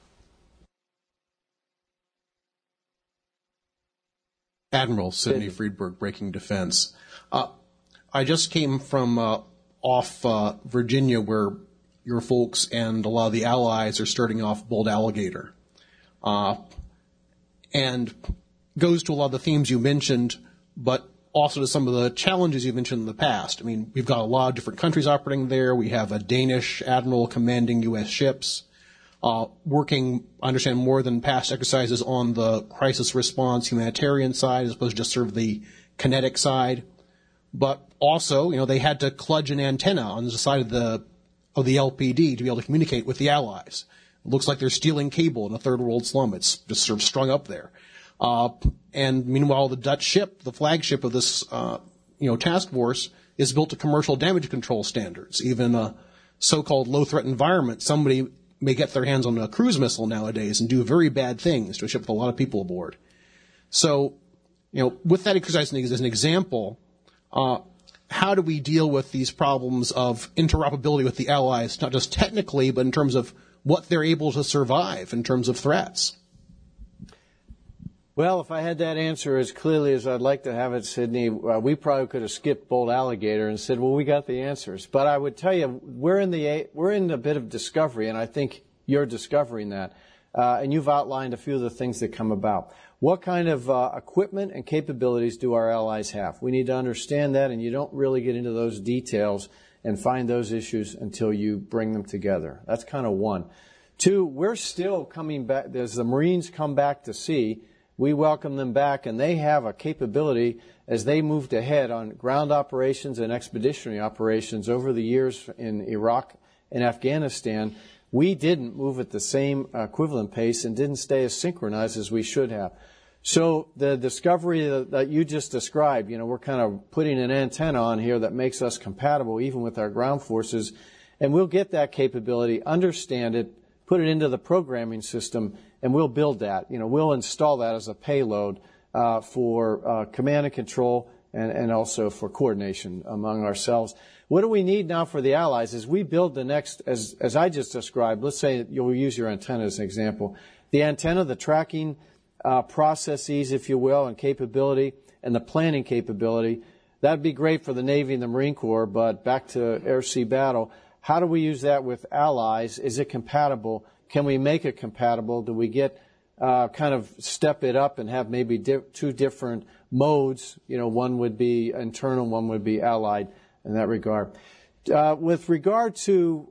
Admiral Sidney Friedberg, Breaking Defense. Uh, I just came from uh, off uh, Virginia, where your folks and a lot of the allies are starting off Bold Alligator. Uh, and goes to a lot of the themes you mentioned, but also to some of the challenges you've mentioned in the past. I mean, we've got a lot of different countries operating there. We have a Danish admiral commanding U S ships, uh, working, I understand, more than past exercises on the crisis response humanitarian side, as opposed to just sort of the kinetic side. But also, you know, they had to kludge an antenna on the side of the of the L P D to be able to communicate with the Allies. It looks like they're stealing cable in a third world slum. It's just sort of strung up there. Uh, and meanwhile, the Dutch ship, the flagship of this, uh, you know, task force, is built to commercial damage control standards. Even in a so-called low-threat environment, somebody may get their hands on a cruise missile nowadays and do very bad things to a ship with a lot of people aboard. So, you know, with that exercise as an example, uh, how do we deal with these problems of interoperability with the Allies, not just technically, but in terms of what they're able to survive in terms of threats? Well, if I had that answer as clearly as I'd like to have it, Sidney, uh, we probably could have skipped Bold Alligator and said, well, we got the answers. But I would tell you, we're in the we're in a bit of discovery, and I think you're discovering that. Uh, and you've outlined a few of the things that come about. What kind of uh, equipment and capabilities do our allies have? We need to understand that, and you don't really get into those details and find those issues until you bring them together. That's kind of one. Two, we're still coming back. As the Marines come back to sea, we welcome them back, and they have a capability as they moved ahead on ground operations and expeditionary operations over the years in Iraq and Afghanistan. We didn't move at the same equivalent pace and didn't stay as synchronized as we should have. So the discovery that you just described, you know, we're kind of putting an antenna on here that makes us compatible even with our ground forces, and we'll get that capability, understand it, put it into the programming system, and we'll build that. You know, we'll install that as a payload uh, for uh, command and control and, and also for coordination among ourselves. What do we need now for the Allies is we build the next, as, as I just described, let's say you'll use your antenna as an example. The antenna, the tracking uh, processes, if you will, and capability, and the planning capability, that'd be great for the Navy and the Marine Corps, but back to air-sea battle, how do we use that with Allies? Is it compatible? Can we make it compatible? Do we get uh, kind of step it up and have maybe di- two different modes? You know, one would be internal, one would be allied in that regard. Uh, with regard to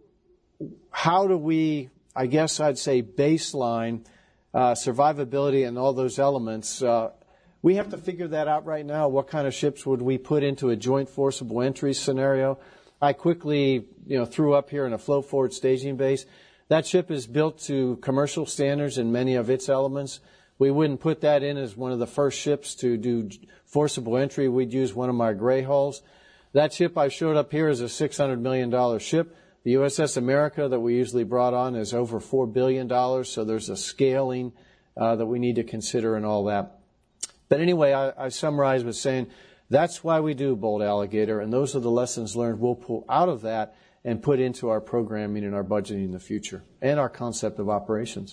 how do we, I guess I'd say baseline uh, survivability and all those elements, uh, we have to figure that out right now. What kind of ships would we put into a joint forcible entry scenario? I quickly, you know, threw up here in a float forward staging base. That ship is built to commercial standards in many of its elements. We wouldn't put that in as one of the first ships to do forcible entry. We'd use one of my gray hulls. That ship I showed up here is a six hundred million dollars ship. The U S S America that we usually brought on is over four billion dollars, so there's a scaling uh, that we need to consider and all that. But anyway, I, I summarize with saying that's why we do Bold Alligator, and those are the lessons learned we'll pull out of that and put into our programming and our budgeting in the future, and our concept of operations.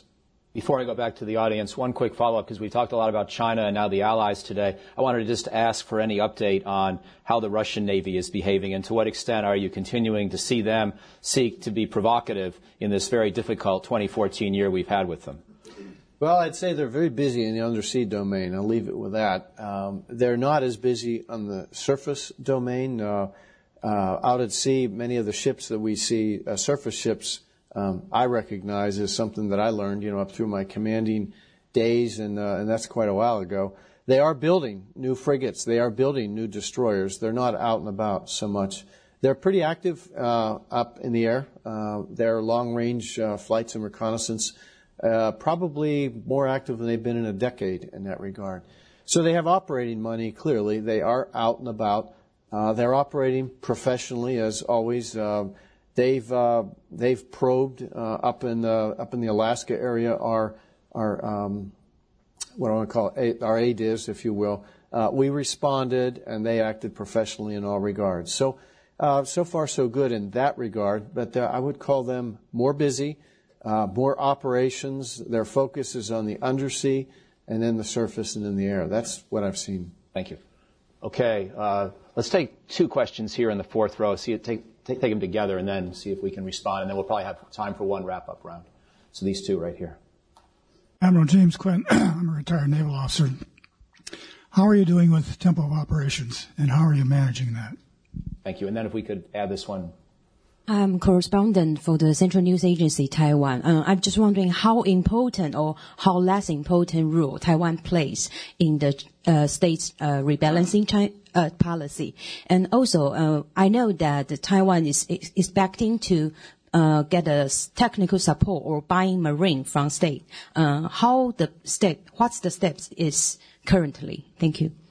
Before I go back to the audience, one quick follow-up, because we talked a lot about China and now the allies today. I wanted to just ask for any update on how the Russian Navy is behaving, and to what extent are you continuing to see them seek to be provocative in this very difficult twenty fourteen year we've had with them? Well, I'd say they're very busy in the undersea domain. I'll leave it with that. Um, they're not as busy on the surface domain. Uh, uh, out at sea, many of the ships that we see, uh, surface ships, Um, I recognize as something that I learned, you know, up through my commanding days, and uh, and that's quite a while ago. They are building new frigates. They are building new destroyers. They're not out and about so much. They're pretty active uh, up in the air. Uh, their long-range uh, flights and reconnaissance, uh, probably more active than they've been in a decade in that regard. So they have operating money, clearly. They are out and about. Uh, they're operating professionally, as always. Uh, They've uh, they've probed uh, up in the up in the Alaska area our our um, what do I want to call it, our A D I S, if you will. Uh, we responded, and they acted professionally in all regards. So uh, so far so good in that regard. But uh, I would call them more busy, uh, more operations. Their focus is on the undersea, and then the surface, and in the air. That's what I've seen. Thank you. Okay, uh, let's take two questions here in the fourth row. See it take. Take, take them together and then see if we can respond, and then we'll probably have time for one wrap-up round. So these two right here. Admiral James Quinn, I'm a retired naval officer. How are you doing with tempo of operations, and how are you managing that? Thank you. And then if we could add this one. I'm correspondent for the Central News Agency, Taiwan. Uh, I'm just wondering how important or how less important role Taiwan plays in the uh, state's uh, rebalancing China, uh, policy. And also, uh, I know that Taiwan is ex- expecting to uh, get a technical support or buying marine from state. Uh, how the state, what's the steps is currently? Thank you.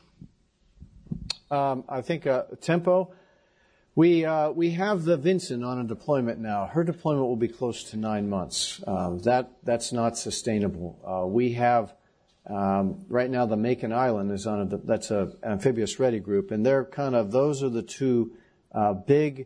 Um, I think uh, tempo. We uh, we have the Vincent on a deployment now. Her deployment will be close to nine months. Uh, that that's not sustainable. Uh, we have um, right now the Makin Island is on a that's a amphibious ready group, and they're kind of those are the two uh, big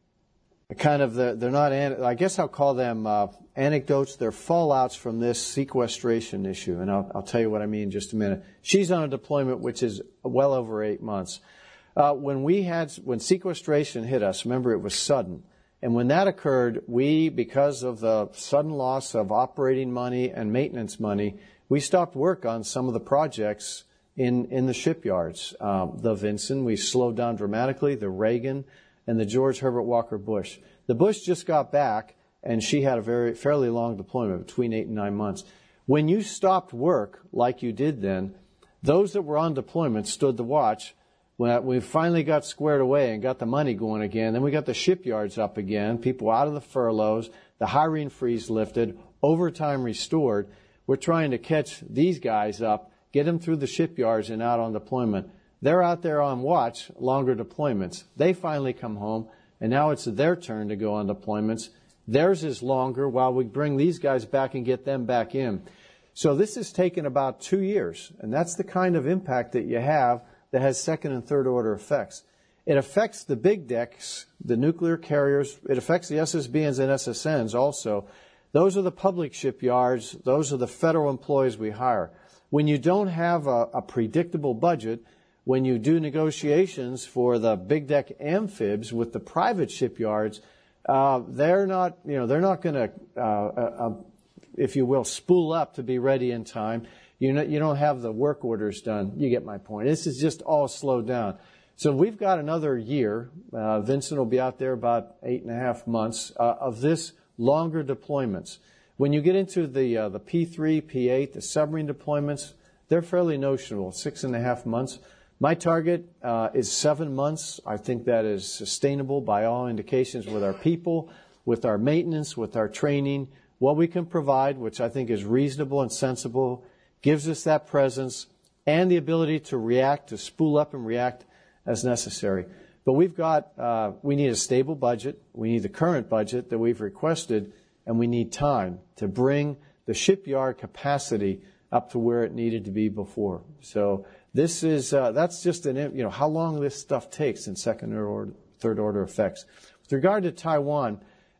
kind of the they're not I guess I'll call them uh, anecdotes. They're fallouts from this sequestration issue, and I'll, I'll tell you what I mean in just a minute. She's on a deployment which is well over eight months. Uh, when we had, when sequestration hit us, remember it was sudden. And when that occurred, we, because of the sudden loss of operating money and maintenance money, we stopped work on some of the projects in, in the shipyards. Um, the Vinson, we slowed down dramatically, the Reagan, and the George Herbert Walker Bush. The Bush just got back, and she had a very, fairly long deployment, between eight and nine months. When you stopped work, like you did then, those that were on deployment stood to watch. When we finally got squared away and got the money going again, then we got the shipyards up again, people out of the furloughs, the hiring freeze lifted, overtime restored. We're trying to catch these guys up, get them through the shipyards and out on deployment. They're out there on watch, longer deployments. They finally come home, and now it's their turn to go on deployments. Theirs is longer while we bring these guys back and get them back in. So this has taken about two years, and that's the kind of impact that you have that has second and third order effects. It affects the big decks, the nuclear carriers. It affects the S S B Ns and S S Ns also. Those are the public shipyards. Those are the federal employees we hire. When you don't have a, a predictable budget, when you do negotiations for the big deck amphibs with the private shipyards, uh, they're not, you know, they're not going to, uh, uh, if you will, spool up to be ready in time. You know, you don't have the work orders done. You get my point. This is just all slowed down. So we've got another year. Uh, Vincent will be out there about eight and a half months uh, of this longer deployments. When you get into the uh, the P three, P eight, the submarine deployments, they're fairly notional, six and a half months. My target uh, is seven months. I think that is sustainable by all indications with our people, with our maintenance, with our training, what we can provide, which I think is reasonable and sensible, gives us that presence and the ability to react, to spool up and react as necessary. But we've got, uh, we need a stable budget. We need the current budget that we've requested, and we need time to bring the shipyard capacity up to where it needed to be before. So this is, uh, that's just an, you know, how long this stuff takes in second or third order effects. With regard to Taiwan,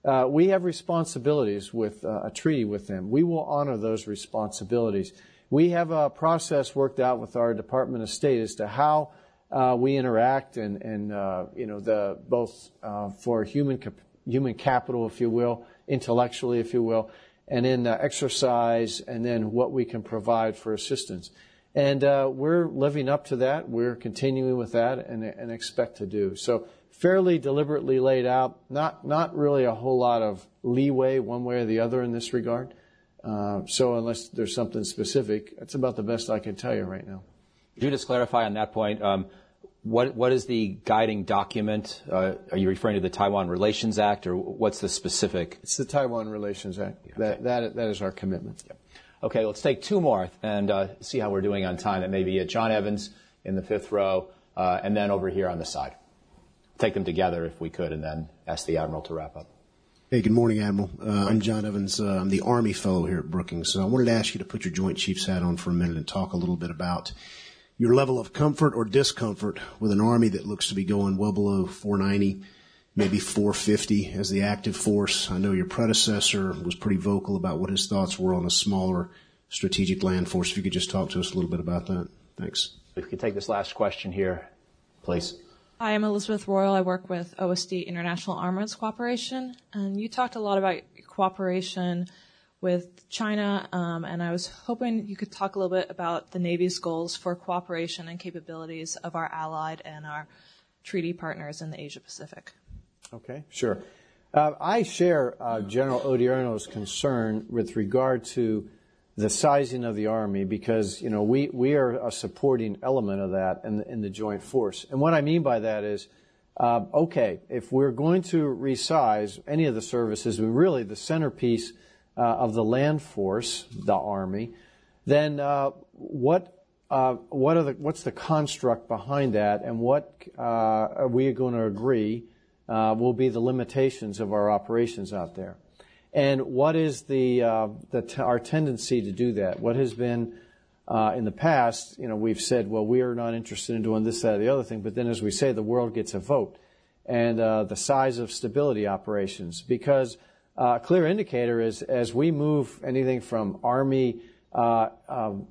uh, we have responsibilities with uh, a treaty with them. We will honor those responsibilities. We have a process worked out with our Department of State as to how uh, we interact and, and uh, you know, the both uh, for human cap- human capital, if you will, intellectually, if you will, and in uh, exercise, and then what we can provide for assistance. And uh, we're living up to that. We're continuing with that and, and expect to do. So fairly deliberately laid out, not not really a whole lot of leeway one way or the other in this regard. Uh, so unless there's something specific, that's about the best I can tell you right now. Could you just clarify on that point? Um, what what is the guiding document? Uh, are you referring to the Taiwan Relations Act, or what's the specific? It's the Taiwan Relations Act. Okay. That that that is our commitment. Yep. Okay, let's take two more and uh, see how we're doing on time. It may be uh, John Evans in the fifth row, uh, and then over here on the side. Take them together if we could, and then ask the Admiral to wrap up. Hey, good morning, Admiral. Uh, I'm John Evans. Uh, I'm the Army Fellow here at Brookings. So I wanted to ask you to put your Joint Chiefs hat on for a minute and talk a little bit about your level of comfort or discomfort with an Army that looks to be going well below four ninety, maybe four fifty as the active force. I know your predecessor was pretty vocal about what his thoughts were on a smaller strategic land force. If you could just talk to us a little bit about that. Thanks. If we could take this last question here, please. Hi, I'm Elizabeth Royal. I work with O S D International Armaments Cooperation, and you talked a lot about cooperation with China, um, and I was hoping you could talk a little bit about the Navy's goals for cooperation and capabilities of our allied and our treaty partners in the Asia Pacific. Okay, sure. Uh, I share uh, General Odierno's concern with regard to the sizing of the Army, because, you know, we, we are a supporting element of that in the, in the joint force. And what I mean by that is, uh, okay, if we're going to resize any of the services, really the centerpiece uh, of the land force, the Army, then uh, what uh, what are the what's the construct behind that, and what uh, are we going to agree uh, will be the limitations of our operations out there? And what is the, uh, the t- our tendency to do that? What has been uh, in the past? You know, we've said, well, we are not interested in doing this, that, or the other thing. But then, as we say, the world gets a vote, and uh, the size of stability operations. Because uh, a clear indicator is as we move anything from Army uh, um,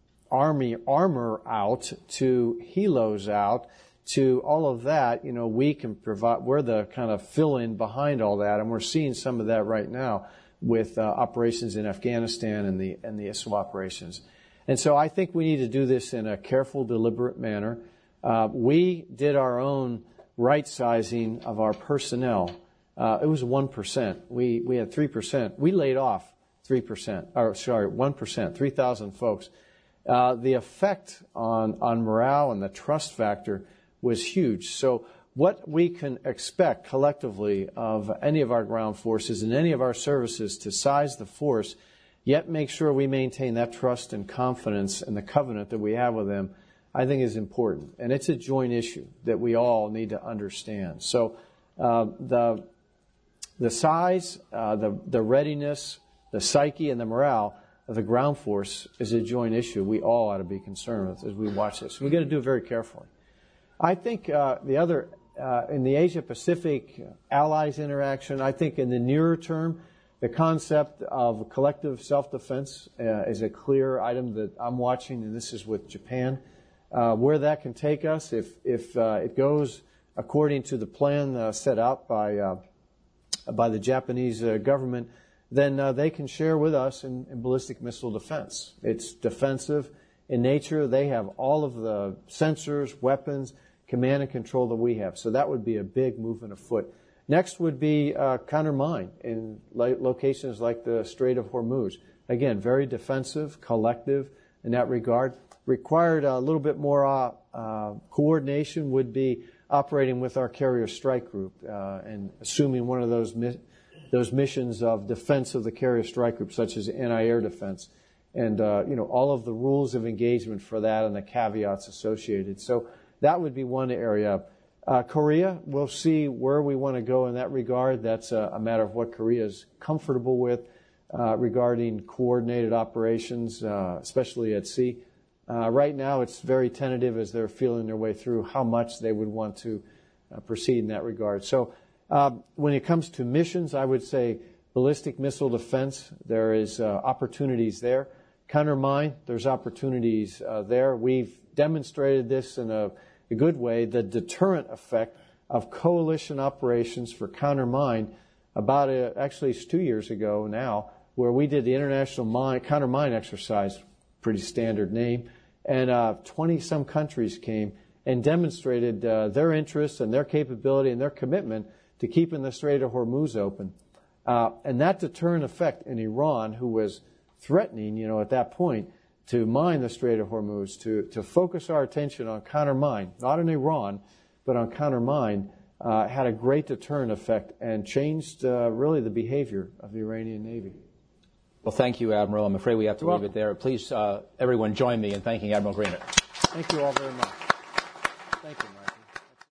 Army armor out to helos out, to all of that, you know, we can provide, we're the kind of fill-in behind all that, and we're seeing some of that right now with uh, operations in Afghanistan and the and the I S W operations. And so I think we need to do this in a careful, deliberate manner. Uh, we did our own right-sizing of our personnel. Uh, it was one percent. We we had three percent. We laid off three percent, or sorry, one percent, three thousand folks. Uh, the effect on, on morale and the trust factor was huge. So what we can expect collectively of any of our ground forces and any of our services to size the force, yet make sure we maintain that trust and confidence and the covenant that we have with them, I think is important. And it's a joint issue that we all need to understand. So uh, the the size, uh, the the readiness, the psyche, and the morale of the ground force is a joint issue we all ought to be concerned with as we watch this. We've got to do it very carefully. I think uh, the other, uh, in the Asia-Pacific allies interaction, I think in the nearer term, the concept of collective self-defense uh, is a clear item that I'm watching, and this is with Japan. Uh, where that can take us, if, if uh, it goes according to the plan uh, set out by, uh, by the Japanese uh, government, then uh, they can share with us in, in ballistic missile defense. It's defensive in nature. They have all of the sensors, weapons, command and control that we have. So that would be a big movement afoot. Next would be uh, countermine in lo- locations like the Strait of Hormuz. Again, very defensive, collective in that regard. Required a little bit more uh, uh, coordination would be operating with our carrier strike group uh, and assuming one of those mi- those missions of defense of the carrier strike group, such as anti-air defense. And, uh, you know, all of the rules of engagement for that and the caveats associated. So that would be one area. Uh, Korea, we'll see where we want to go in that regard. That's a, a matter of what Korea is comfortable with uh, regarding coordinated operations, uh, especially at sea. Uh, right now, it's very tentative as they're feeling their way through how much they would want to uh, proceed in that regard. So Uh, when it comes to missions, I would say ballistic missile defense, there is uh, opportunities there. Countermine, there's opportunities uh, there. We've demonstrated this in a, a good way, the deterrent effect of coalition operations for countermine about a, actually it's two years ago now, where we did the International Mine, Countermine Exercise, pretty standard name, and uh, twenty-some countries came and demonstrated uh, their interest and their capability and their commitment to keeping the Strait of Hormuz open. Uh, and that deterrent effect in Iran, who was threatening, you know, at that point, to mine the Strait of Hormuz, to, to focus our attention on countermine, not in Iran, but on countermine, uh, had a great deterrent effect and changed uh, really the behavior of the Iranian Navy. Well, thank you, Admiral. I'm afraid we have to You're leave welcome. it there. Please, uh, everyone, join me in thanking Admiral Greenert. Thank you all very much. Thank you.